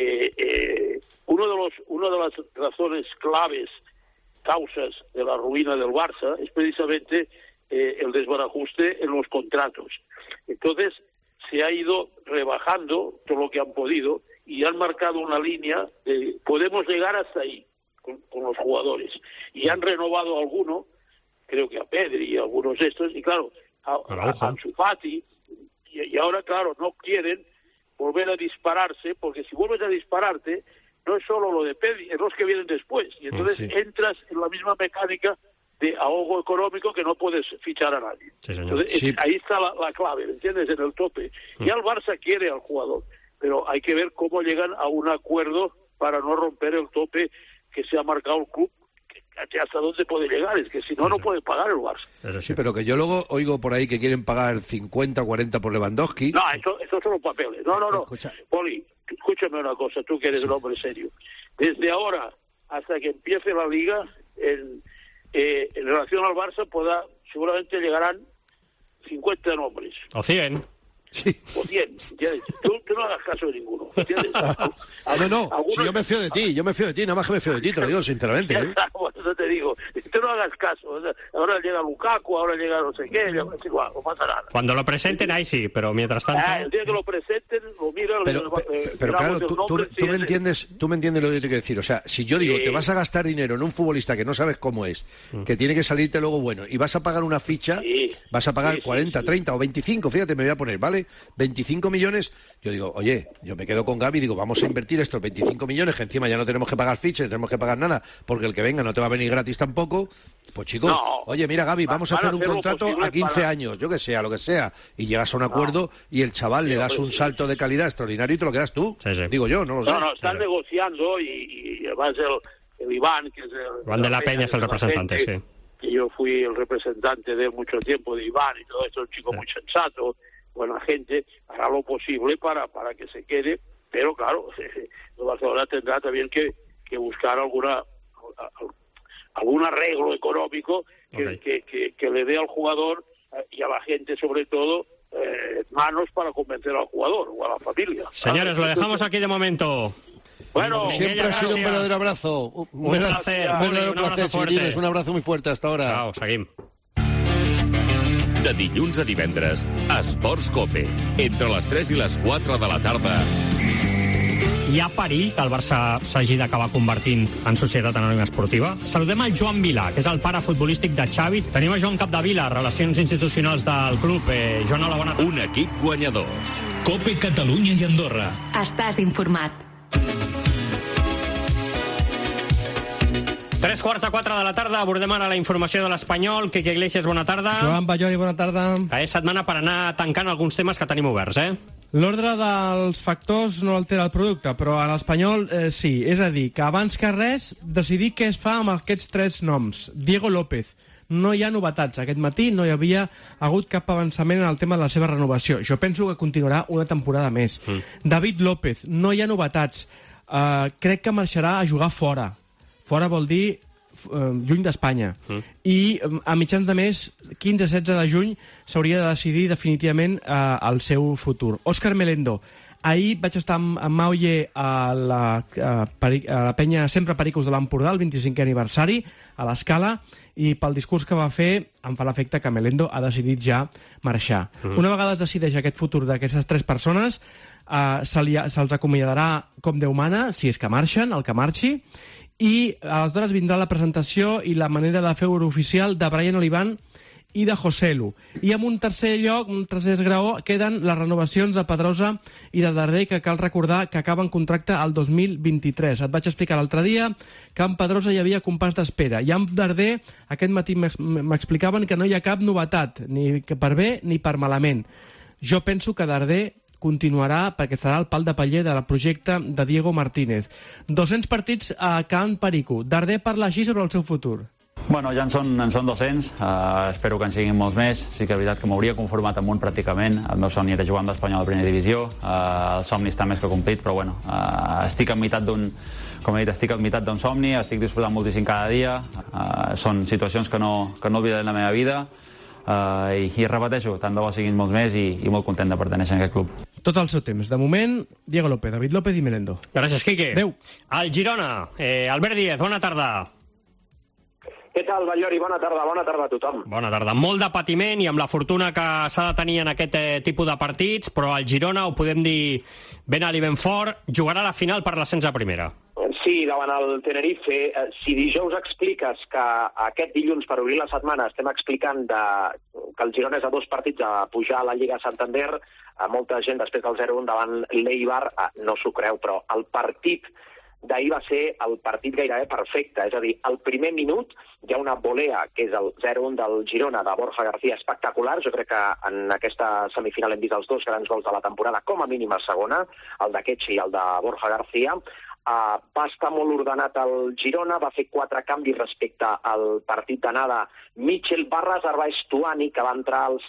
S7: una de las razones claves, causas de la ruina del Barça, es precisamente el desbarajuste en los contratos. Entonces, se ha ido rebajando todo lo que han podido y han marcado una línea de podemos llegar hasta ahí con los jugadores. Y han renovado alguno, creo que a Pedri y a algunos de estos, y claro, a Ansu Fati, y ahora, claro, no quieren volver a dispararse, porque si vuelves a dispararte, no es solo lo de Pedri, es los que vienen después, y entonces entras en la misma mecánica de ahogo económico que no puedes fichar a nadie. Entonces, ahí está la clave, ¿entiendes? En el tope. Ya el Barça quiere al jugador, pero hay que ver cómo llegan a un acuerdo para no romper el tope que se ha marcado el club, hasta dónde puede llegar, es que si no, no puede pagar el Barça.
S10: Sí, pero que yo luego oigo por ahí que quieren pagar 50 o 40 por Lewandowski.
S7: No, eso son los papeles. No. Poli, escúchame una cosa, tú que eres un hombre serio. Desde ahora hasta que empiece la Liga, en relación al Barça, seguramente llegarán 50 nombres.
S4: O 100.
S10: Sí.
S7: O 100, ¿entiendes? Tú no hagas caso de ninguno, ¿entiendes?
S10: No, si yo me fío de ti, nada más que me fío de ti, te lo digo sinceramente.
S7: Eso te digo, tú no hagas caso. O sea, ahora llega Lukaku, ahora llega no sé qué, no pasa nada.
S4: Cuando lo presenten, ahí sí, pero mientras tanto...
S7: el día que lo presenten, lo miran...
S10: Pero claro, tú me entiendes lo que yo te quiero decir. O sea, si yo digo, te vas a gastar dinero en un futbolista que no sabes cómo es, que tiene que salirte luego bueno, y vas a pagar una ficha, vas a pagar 40, 30 o 25, fíjate, me voy a poner, ¿vale? 25 millones, yo digo, oye, yo me quedo con Gavi y digo, vamos a invertir estos 25 millones, que encima ya no tenemos que pagar fichas, no tenemos que pagar nada, porque el que venga no te va a venir gratis tampoco. Pues chicos, oye, mira Gavi, vamos a hacer un contrato a 15 años, yo que sea, lo que sea, y llegas a un acuerdo y el chaval le das un salto de calidad extraordinario y te lo quedas tú. Digo yo, no lo sé.
S7: No, están negociando y además el Iván, que es el...
S4: Iván de la Peña es el representante, sí.
S7: Que yo fui el representante de mucho tiempo de Iván y todo esto, un chico muy sensato, buena gente, hará lo posible para que se quede, pero claro, el Barcelona tendrá también que buscar algún arreglo económico que le dé al jugador y a la gente sobre todo manos para convencer al jugador o a la familia.
S4: Señores, lo dejamos aquí de momento.
S7: Bueno,
S10: siempre ha sido un verdadero abrazo.
S4: Un placer,
S10: verdadero
S4: un abrazo
S10: placer,
S4: fuerte.
S10: Sirines, un abrazo muy fuerte hasta ahora.
S4: Ciao, seguim.
S9: De dilluns a divendres, Esports Cope. Entre les 3 i les 4 de la tarda.
S4: Hi ha perill que el Barça s'hagi d'acabar convertint en societat anònima esportiva? Saludem el Joan Vilà, que és el pare futbolístic de Xavi. Tenim a Joan Capdevila, Relacions Institucionals del club. Joan, hola, bona tarda.
S9: Un equip guanyador.
S1: Cope Catalunya i Andorra.
S8: Estàs informat.
S4: 3:45 de la tarda, abordem ara la informació de l'Espanyol. Quique Iglesias, bona tarda.
S11: Joan Ballori, bona tarda.
S4: És setmana per anar tancant alguns temes que tenim oberts,
S11: L'ordre dels factors no altera el producte, però en l'Espanyol sí. És a dir, que abans que res, decidir què es fa amb aquests 3 noms. Diego López. No hi ha novetats. Aquest matí no hi havia hagut cap avançament en el tema de la seva renovació. Jo penso que continuarà una temporada més. David López. No hi ha novetats. Crec que marxarà a jugar fora. Fora vol dir lluny d'Espanya. I a mitjans de mes, 15-16 de juny, s'hauria de decidir definitivament el seu futur. Òscar Melendo. Ahir vaig estar amb Maulle a la penya Sempre Pericos de l'Empordà, el 25è aniversari, a l'Escala, i pel discurs que va fer em fa l'efecte que Melendo ha decidit ja marxar. Una vegada es decideix aquest futur d'aquestes 3 persones, se'ls acomiadarà com Déu mana, si és que marxen, el que marxi, i aleshores vindrà la presentació i la manera de fer-ho oficial de Brian Olivan i de Joselu. I en un tercer lloc, un tercer esgraó, queden les renovacions de Pedrosa i de Darder, que cal recordar que acaben contracte al 2023. Et vaig explicar l'altre dia que amb Pedrosa hi havia compàs d'espera. I amb Darder, aquest matí m'explicaven que no hi ha cap novetat, ni per bé ni per malament. Jo penso que Darder continuarà perquè serà el pal de paller del projecte de Diego Martínez. 200 partits a Can Perico. Darder parla així sobre el seu futur.
S12: Bueno, ja en són 200, espero que en siguin molts més. Sí que és veritat que m'hauria conformat amb un pràcticament. El meu somni era jugar amb l'Espanyol a la primera divisió. El somni està més que complit, però bueno, estic a meitat d'un... Com he dit, estic a meitat d'un somni, estic disfrutant moltíssim cada dia. Són situacions que no oblidaré en la meva vida. I repeteixo, tant de bo siguin molts més i molt content de pertenèixer a aquest club.
S11: Tot el seu temps. De moment, Diego López, David López i Melendo.
S4: Gràcies, Quique.
S11: Adéu.
S4: El Girona, Albert Díez, bona tarda.
S13: Què tal, Ballori? Bona tarda a tothom.
S4: Bona tarda. Molt de patiment i amb la fortuna que s'ha de tenir en aquest tipus de partits, però el Girona, ho podem dir ben alt i ben fort, jugarà la final per l'ascens a primera.
S13: Sí, davant el Tenerife. Si dijous expliques que aquest dilluns, per obrir la setmana, estem explicant que el Girona és a 2 partits a pujar a la Lliga Santander, molta gent després del 0-1 davant l'Eibar no s'ho creu, però el partit d'ahir va ser el partit gairebé perfecte. És a dir, al primer minut hi ha una volea, que és el 0-1 del Girona, de Borja García, espectacular. Jo crec que en aquesta semifinal hem vist els 2 grans gols de la temporada, com a mínim a segona, el de Ketxi i el de Borja García. Va estar molt ordenat el Girona, va fer 4 canvis respecte al partit d'anada. Mitchell va reservar Estuani, que va entrar als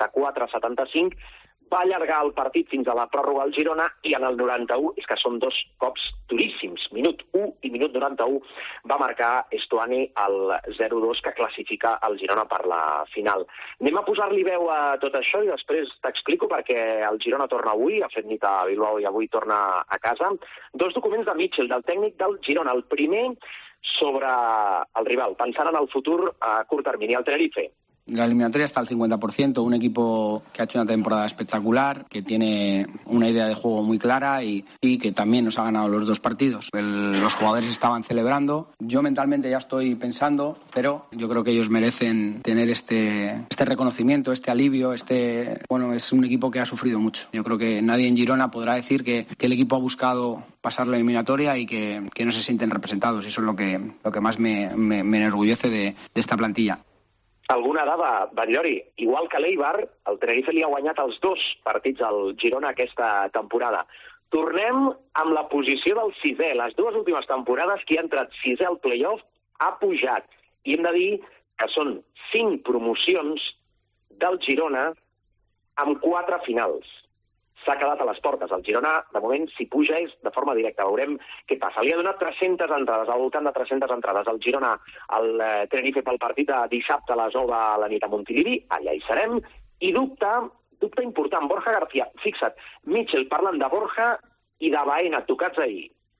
S13: 74-75, va allargar el partit fins a la pròrroga al Girona i en el 91, és que són 2 cops duríssims, minut 1 i minut 91, va marcar Estuani el 0-2 que classifica el Girona per la final. Anem a posar-li veu a tot això i després t'explico perquè el Girona torna avui, ha fet nit a Bilbao i avui torna a casa. 2 documents de Mitchell, del tècnic del Girona. El primer sobre el rival, pensant en el futur a curt termini, el Tenerife.
S25: La eliminatoria está al 50%, un equipo que ha hecho una temporada espectacular, que tiene una idea de juego muy clara y que también nos ha ganado los 2 partidos. Los jugadores estaban celebrando, yo mentalmente ya estoy pensando, pero yo creo que ellos merecen tener este reconocimiento, este alivio, bueno, es un equipo que ha sufrido mucho. Yo creo que nadie en Girona podrá decir que el equipo ha buscado pasar la eliminatoria y que no se sienten representados. Eso es lo que más me enorgullece de esta plantilla.
S13: Alguna dada, Batllori, igual que l'Eibar, el Tenerife li ha guanyat els 2 partits al Girona aquesta temporada. Tornem amb la posició del 6è. Les 2 últimes temporades qui ha entrat 6è al play-off ha pujat. I hem de dir que són 5 promocions del Girona amb 4 finals. S'ha quedat a les portes. El Girona, de moment, si puja és de forma directa. Veurem què passa. Li ha donat 300 entrades, al voltant de 300 entrades. El Girona, el Tenerife pel partit de dissabte a les 9 de la nit a Montilivi. Allà hi serem. I dubte important, Borja García. Fixa't, Mitchell parlant de Borja i de Baena, tocats ahir.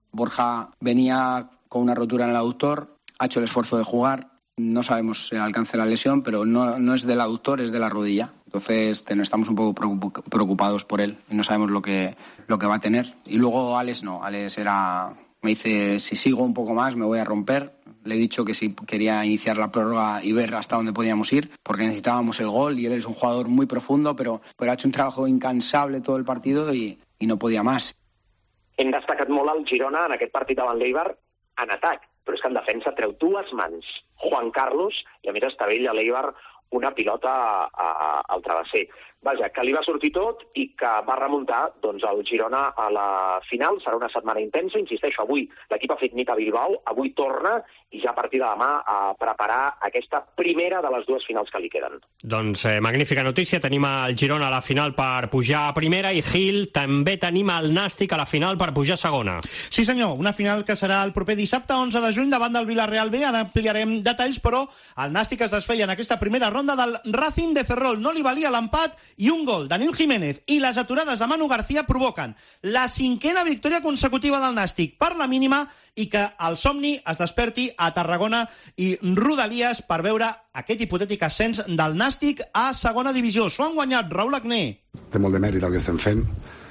S25: Borja venía con una rotura en el aductor, ha hecho el esfuerzo de jugar, no sabemos el alcance de la lesión, pero no es del aductor, es de la rodilla. Entonces estamos un poco preocupados por él y no sabemos lo que va a tener. Y luego Alex me dice, si sigo un poco más me voy a romper. Le he dicho que si quería iniciar la prórroga y ver hasta dónde podíamos ir, porque necesitábamos el gol y él es un jugador muy profundo, pero ha hecho un trabajo incansable todo el partido y no podía más.
S13: Hem destacat molt el Girona en aquest partit davant l'Eibar en atac, però és que en defensa treu dues mans Juan Carlos i a més estavell a l'Eibar una pilota al travesser. Vaja, que li va sortir tot i que va remuntar doncs, el Girona a la final. Serà una setmana intensa, insisteixo, avui l'equip ha fet nit a Bilbao, avui torna i ja a partir de demà a preparar aquesta primera de les dues finals que li queden.
S4: Doncs magnífica notícia, tenim el Girona a la final per pujar a primera i Gil, també tenim el Nàstic a la final per pujar a segona.
S5: Sí senyor, una final que serà el proper dissabte 11 de juny davant del Villarreal B, ara ampliarem detalls, però el Nàstic es desfeia en aquesta primera ronda del Racing de Ferrol, no li valia l'empat i un gol d'Anil Jiménez i les aturades de Manu García provoquen la 5a victòria consecutiva del Nàstic per la mínima i que el somni es desperti a Tarragona i Rodalies per veure aquest hipotètic ascens del Nàstic a segona divisió. S'ho han guanyat, Raül Agné.
S3: Té molt de mèrit el que estem fent.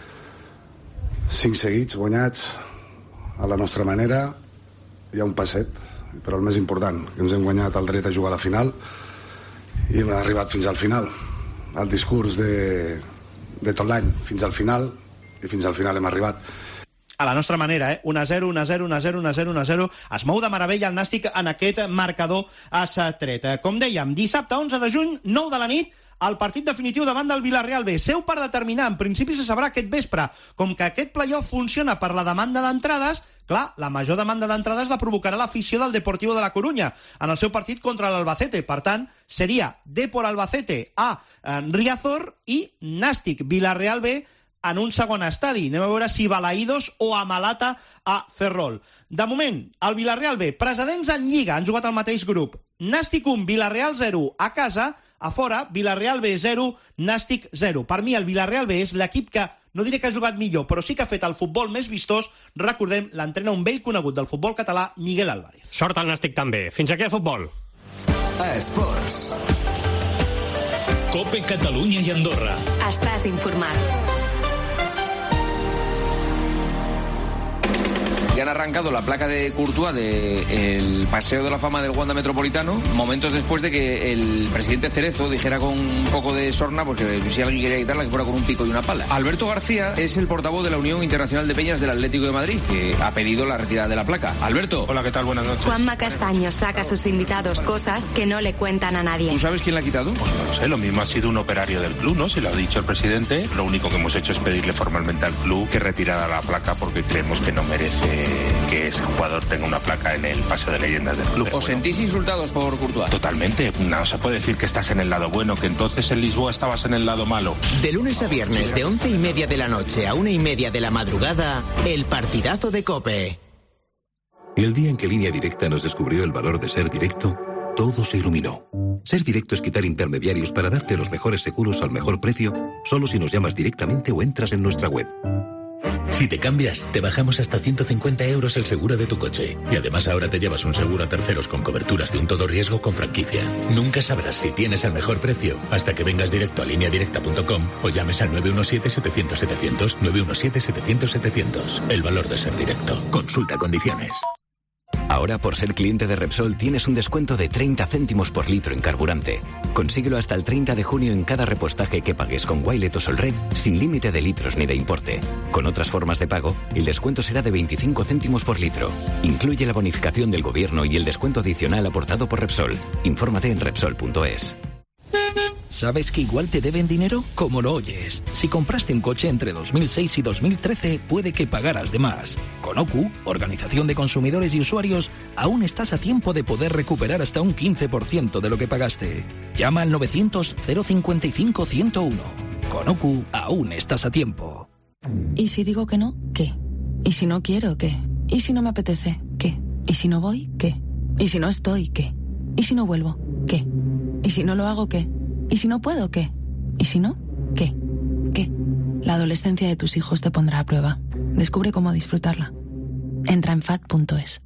S3: 5 seguits guanyats a la nostra manera. Hi ha un passet, però el més important, que ens hem guanyat el dret a jugar a la final i hem arribat fins al final. El discurs de tot l'any fins al final, i fins al final hem arribat.
S5: A la nostra manera, 1-0, 1-0, 1-0, 1-0, 1-0. Es mou de meravella el Nàstic en aquest marcador astret. Com dèiem, dissabte 11 de juny, 9 de la nit, el partit definitiu davant del Villarreal B. Seu per determinar, en principi se sabrà aquest vespre. Com que aquest playoff funciona per la demanda d'entrades, clar, la major demanda d'entrades la provocarà l'afició del Deportivo de la Coruña en el seu partit contra l'Albacete. Per tant, seria Depor Albacete a Riazor i Nàstic Villarreal B en un segon estadi. Anem a veure si Balaïdos o Amalata a Ferrol. De moment, el Villarreal B, precedents en Lliga, han jugat al mateix grup. Nàstic 1, Villarreal 0 a casa, a fora, Villarreal B 0, Nàstic 0. Per mi el Villarreal B és l'equip que, no diré que ha jugat millor, però sí que ha fet el futbol més vistós. Recordem, l'entrena un vell conegut del futbol català, Miguel Álvarez.
S4: Sort al Nàstic també. Fins aquí el futbol.
S1: Esports. Cope Catalunya i Andorra.
S8: Estàs informat.
S14: Han arrancado la placa de Courtois del Paseo de la Fama del Wanda Metropolitano, momentos después de que el presidente Cerezo dijera con un poco de sorna, porque si alguien quería quitarla, que fuera con un pico y una pala. Alberto García es el portavoz de la Unión Internacional de Peñas del Atlético de Madrid, que ha pedido la retirada de la placa. Alberto.
S15: Hola, ¿qué tal? Buenas noches.
S8: Juanma Castaño saca a sus invitados cosas que no le cuentan a nadie.
S14: ¿Tú sabes quién la ha quitado?
S15: Pues no lo sé, lo mismo ha sido un operario del club, ¿no? Si lo ha dicho el presidente, lo único que hemos hecho es pedirle formalmente al club que retirara la placa porque creemos que no merece que ese jugador tenga una placa en el paseo de leyendas del club.
S14: ¿Os sentís insultados por Courtois?
S15: Totalmente. No se puede decir que estás en el lado bueno, que entonces en Lisboa estabas en el lado malo.
S16: De lunes a viernes, de 11:30 de la noche a 1:30 de la madrugada, el partidazo de COPE.
S17: Y el día en que Línea Directa nos descubrió el valor de ser directo, todo se iluminó. Ser directo es quitar intermediarios para darte los mejores seguros al mejor precio, solo si nos llamas directamente o entras en nuestra web.
S1: Si te cambias, te bajamos hasta 150 euros el seguro de tu coche. Y además ahora te llevas un seguro a terceros con coberturas de un todo riesgo con franquicia. Nunca sabrás si tienes el mejor precio hasta que vengas directo a lineadirecta.com o llames al 917-700-700, 917-700-700. El valor de ser directo. Consulta condiciones.
S26: Ahora, por ser cliente de Repsol, tienes un descuento de 30 céntimos por litro en carburante. Consíguelo hasta el 30 de junio en cada repostaje que pagues con Wilet o Solred, sin límite de litros ni de importe. Con otras formas de pago, el descuento será de 25 céntimos por litro. Incluye la bonificación del gobierno y el descuento adicional aportado por Repsol. Infórmate en Repsol.es.
S27: ¿Sabes que igual te deben dinero? Como lo oyes. Si compraste un coche entre 2006 y 2013, puede que pagaras de más. Con OCU, Organización de Consumidores y Usuarios, aún estás a tiempo de poder recuperar hasta un 15% de lo que pagaste. Llama al 900-055-101. Con OCU, aún estás a tiempo.
S28: ¿Y si digo que no? ¿Qué? ¿Y si no quiero? ¿Qué? ¿Y si no me apetece? ¿Qué? ¿Y si no voy? ¿Qué? ¿Y si no estoy? ¿Qué? ¿Y si no vuelvo? ¿Qué? ¿Y si no lo hago? ¿Qué? ¿Y si no puedo? ¿Qué? ¿Y si no? ¿Qué? ¿Qué? La adolescencia de tus hijos te pondrá a prueba. Descubre cómo disfrutarla. Entra en FAT.es.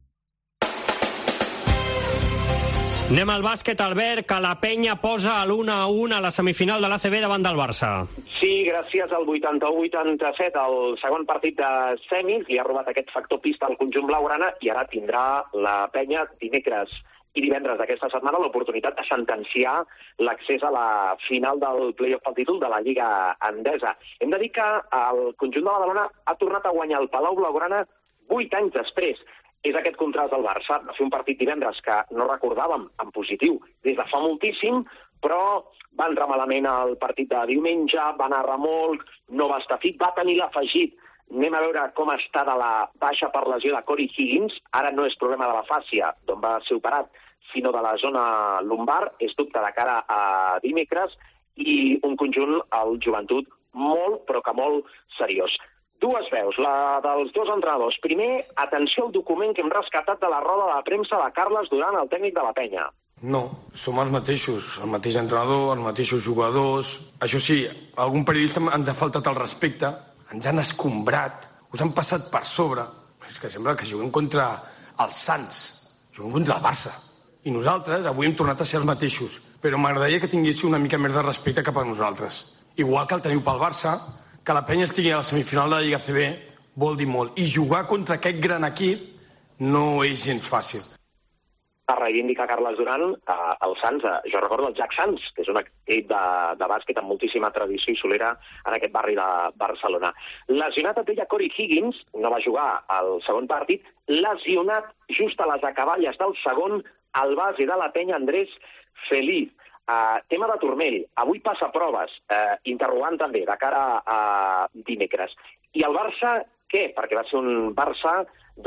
S4: Anem al bàsquet, Albert, que la Penya posa l'1-1 a la semifinal de l'ACB davant del Barça.
S13: Sí, gràcies al 81-87, el segon partit de semis, li ha robat aquest factor pista al conjunt blaugrana i ara tindrà la Penya dimecres i divendres d'aquesta setmana l'oportunitat de sentenciar l'accés a la final del play-off pel títol de la Lliga Endesa. Hem de dir que el conjunt de Badalona ha tornat a guanyar el Palau Blaugrana 8 anys després. És aquest contrast del Barça. Va fer un partit divendres que no recordàvem en positiu des de fa moltíssim, però va entrar malament el partit de diumenge, va anar a remolc, no va estar fit, va tenir l'afegit. Anem a veure com està de la baixa per lesió de Corey Higgins. Ara no és problema de la fàscia, d'on va ser operat, sinó de la zona lumbar. És dubte de cara a dimecres i un conjunt al Joventut molt, però que molt seriós. Dues veus, la dels dos entrenadors. Primer, atenció al document que hem rescatat de la roda de premsa de Carles Duran, el tècnic de la Penya.
S2: No, som els mateixos, el mateix entrenador, els mateixos jugadors. Això sí, algun periodista ens ha faltat el respecte, ens han escombrat, us han passat per sobre. És que sembla que juguem contra els Sants, juguem contra el Barça. I nosaltres avui hem tornat a ser els mateixos, però m'agradaria que tinguéssiu una mica més de respecte cap a nosaltres. Igual que el teniu pel Barça, que la Penya estigui a la semifinal de la Lliga CB vol dir molt. I jugar contra aquest gran equip no és gens fàcil.
S13: A reivindicar Carles Duran, el Sants, jo recordo el Jack Sants, que és un equip de bàsquet amb moltíssima tradició i solera en aquest barri de Barcelona. Lesionat et deia Corey Higgins, no va jugar al segon partit, lesionat just a les acaballes del segon, al base de la Penya Andrés Feliz. Tema de turmell, avui passa proves, interrogant també de cara a dimecres. I el Barça, què? Perquè va ser un Barça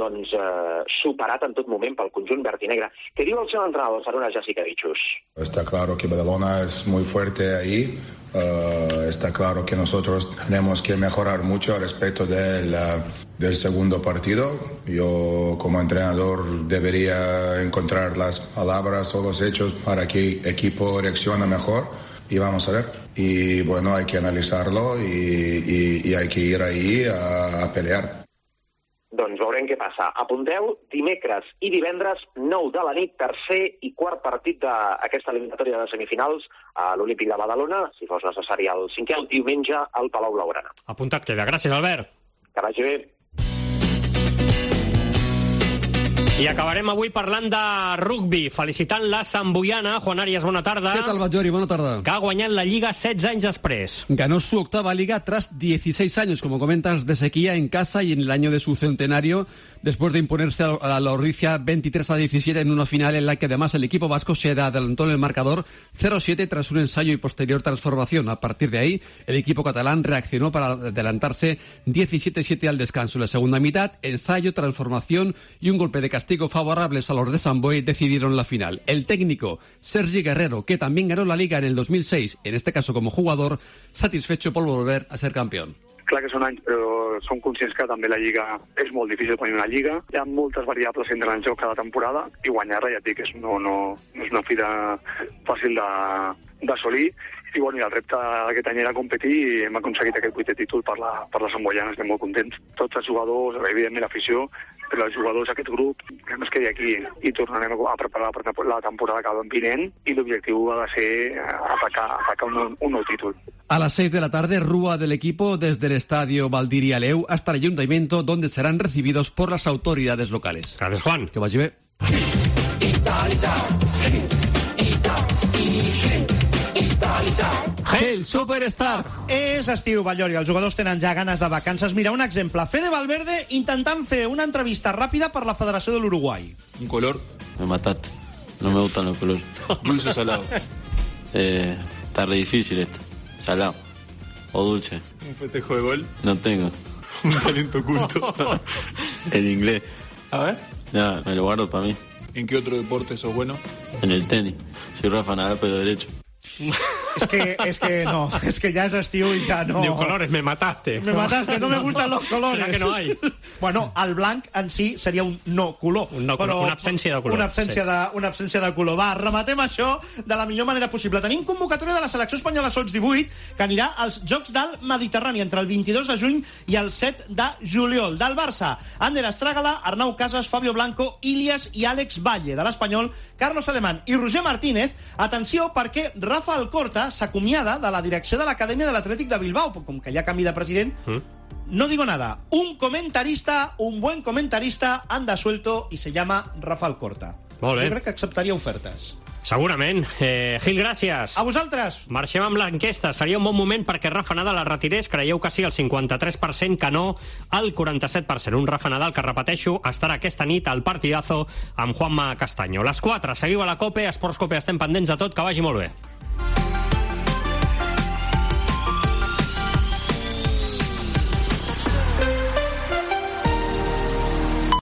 S13: superat en tot moment pel conjunt verd i negre. Què diu el seu entrenador, Sarunas Jasikevičius?
S18: Está claro que Badalona es muy fuerte ahí. Está claro que nosotros tenemos que mejorar mucho respecto del segundo partido. Yo como entrenador debería encontrar las palabras o los hechos para que el equipo reaccione mejor y vamos a ver. Y bueno, hay que analizarlo y hay que ir ahí a pelear.
S13: Doncs veurem què passa. Apunteu, dimecres i divendres, 9 de la nit, tercer i quart partit d'aquesta eliminatòria de semifinals a l'Olímpic de Badalona, si fos necessari el cinquè, el diumenge al Palau Blaugrana.
S4: Apuntat queda. Gràcies, Albert.
S13: Que vagi bé.
S4: I acabarem avui parlant de rugbi, felicitant la Samboyana. Juan Arias, bona tarda.
S19: ¿Qué tal, Batllori? Buena tarde.
S4: Que ha guanyat la Liga 16 anys després.
S19: Ganó su octava liga tras 16 años, como comentas, de sequía en casa y en el año de su centenario, después de imponerse a la Ordicia 23-17 en una final en la que además el equipo vasco se adelantó en el marcador 0-7 tras un ensayo y posterior transformación. A partir de ahí, el equipo catalán reaccionó para adelantarse 17-7 al descanso. En la segunda mitad, ensayo, transformación y un golpe de castigo favorables a los de Sant Boi decidieron la final. El técnico Sergi Guerrero, que también ganó la Liga en el 2006, en este caso como jugador, satisfecho por volver a ser campeón.
S20: Clar que són anys, però som conscients que també la Lliga és molt difícil guanyar una Lliga. Hi ha moltes variables que entren en joc cada temporada i guanyar-la, ja et dic, no és una fita fàcil d'assolir. I, bueno, i el repte aquest any era competir i hem aconseguit aquest 8è títol per la Samboyana, estem molt contents. Tots els jugadors, evidentment l'afició, però els jugadors, aquest grup, que no es quedi aquí i tornarem a preparar la temporada que vinent i l'objectiu ha de ser atacar un nou títol.
S19: A las 6 de la tarde, rúa del equipo desde el estadio Valdiria Leu hasta el ayuntamiento, donde serán recibidos por las autoridades locales.
S4: Gracias, Juan.
S19: Que vagi bé.
S5: El Superstar. És estiu, Batllori. Els jugadors tenen ja ganes de vacances. Mira, un exemple. Fede Valverde intentant fer una entrevista ràpida per la Federació de l'Uruguai.
S21: Un color. Me mataste. No me gustan los colores. Dulce o salado. Está re difícil esto. Salado. O dulce. ¿Un festejo de gol? No tengo. Un talento oculto. En inglés. A ver. No, me lo guardo para mí. ¿En qué otro deporte sos bueno? En el tenis. Soy Rafa Nadal, pero derecho.
S5: És que no, és que ja és estiu i ja no...
S4: Diu, colores, me mataste.
S5: Me mataste, no me gustan los colores.
S4: Será que no hay.
S5: Bueno, el blanc en si seria un no color.
S4: Una absència de color.
S5: Una absència de color. Va, rematem això de la millor manera possible. Tenim convocatòria de la selecció espanyola sots 18, que anirà als Jocs del Mediterrani entre el 22 de juny i el 7 de juliol. Del Barça, Ander Estrágala, Arnau Casas, Fabio Blanco, Ilias i Àlex Valle. De l'Espanyol, Carlos Alemán i Roger Martínez. Atenció, perquè Rafa Alcorta s'acomiada de la direcció de l'Acadèmia de l'Atlètic de Bilbao, com que hi ha canvi de president. No digo nada. Un buen comentarista anda suelto y se llama Rafa Alcorta.
S4: Molt bé.
S5: Jo crec que acceptaria ofertes.
S4: Segurament. Gil, gràcies.
S5: A vosaltres.
S4: Marxem amb l'enquesta. Seria un bon moment perquè Rafa Nadal es retirés. Creieu que sí, el 53%, que no, el 47%. Un Rafa Nadal que, repeteixo, estarà aquesta nit al partidazo amb Juanma Castaño. Les 4, seguiu a la COPE, a Esports COPE, estem pendents de tot, que vagi molt bé.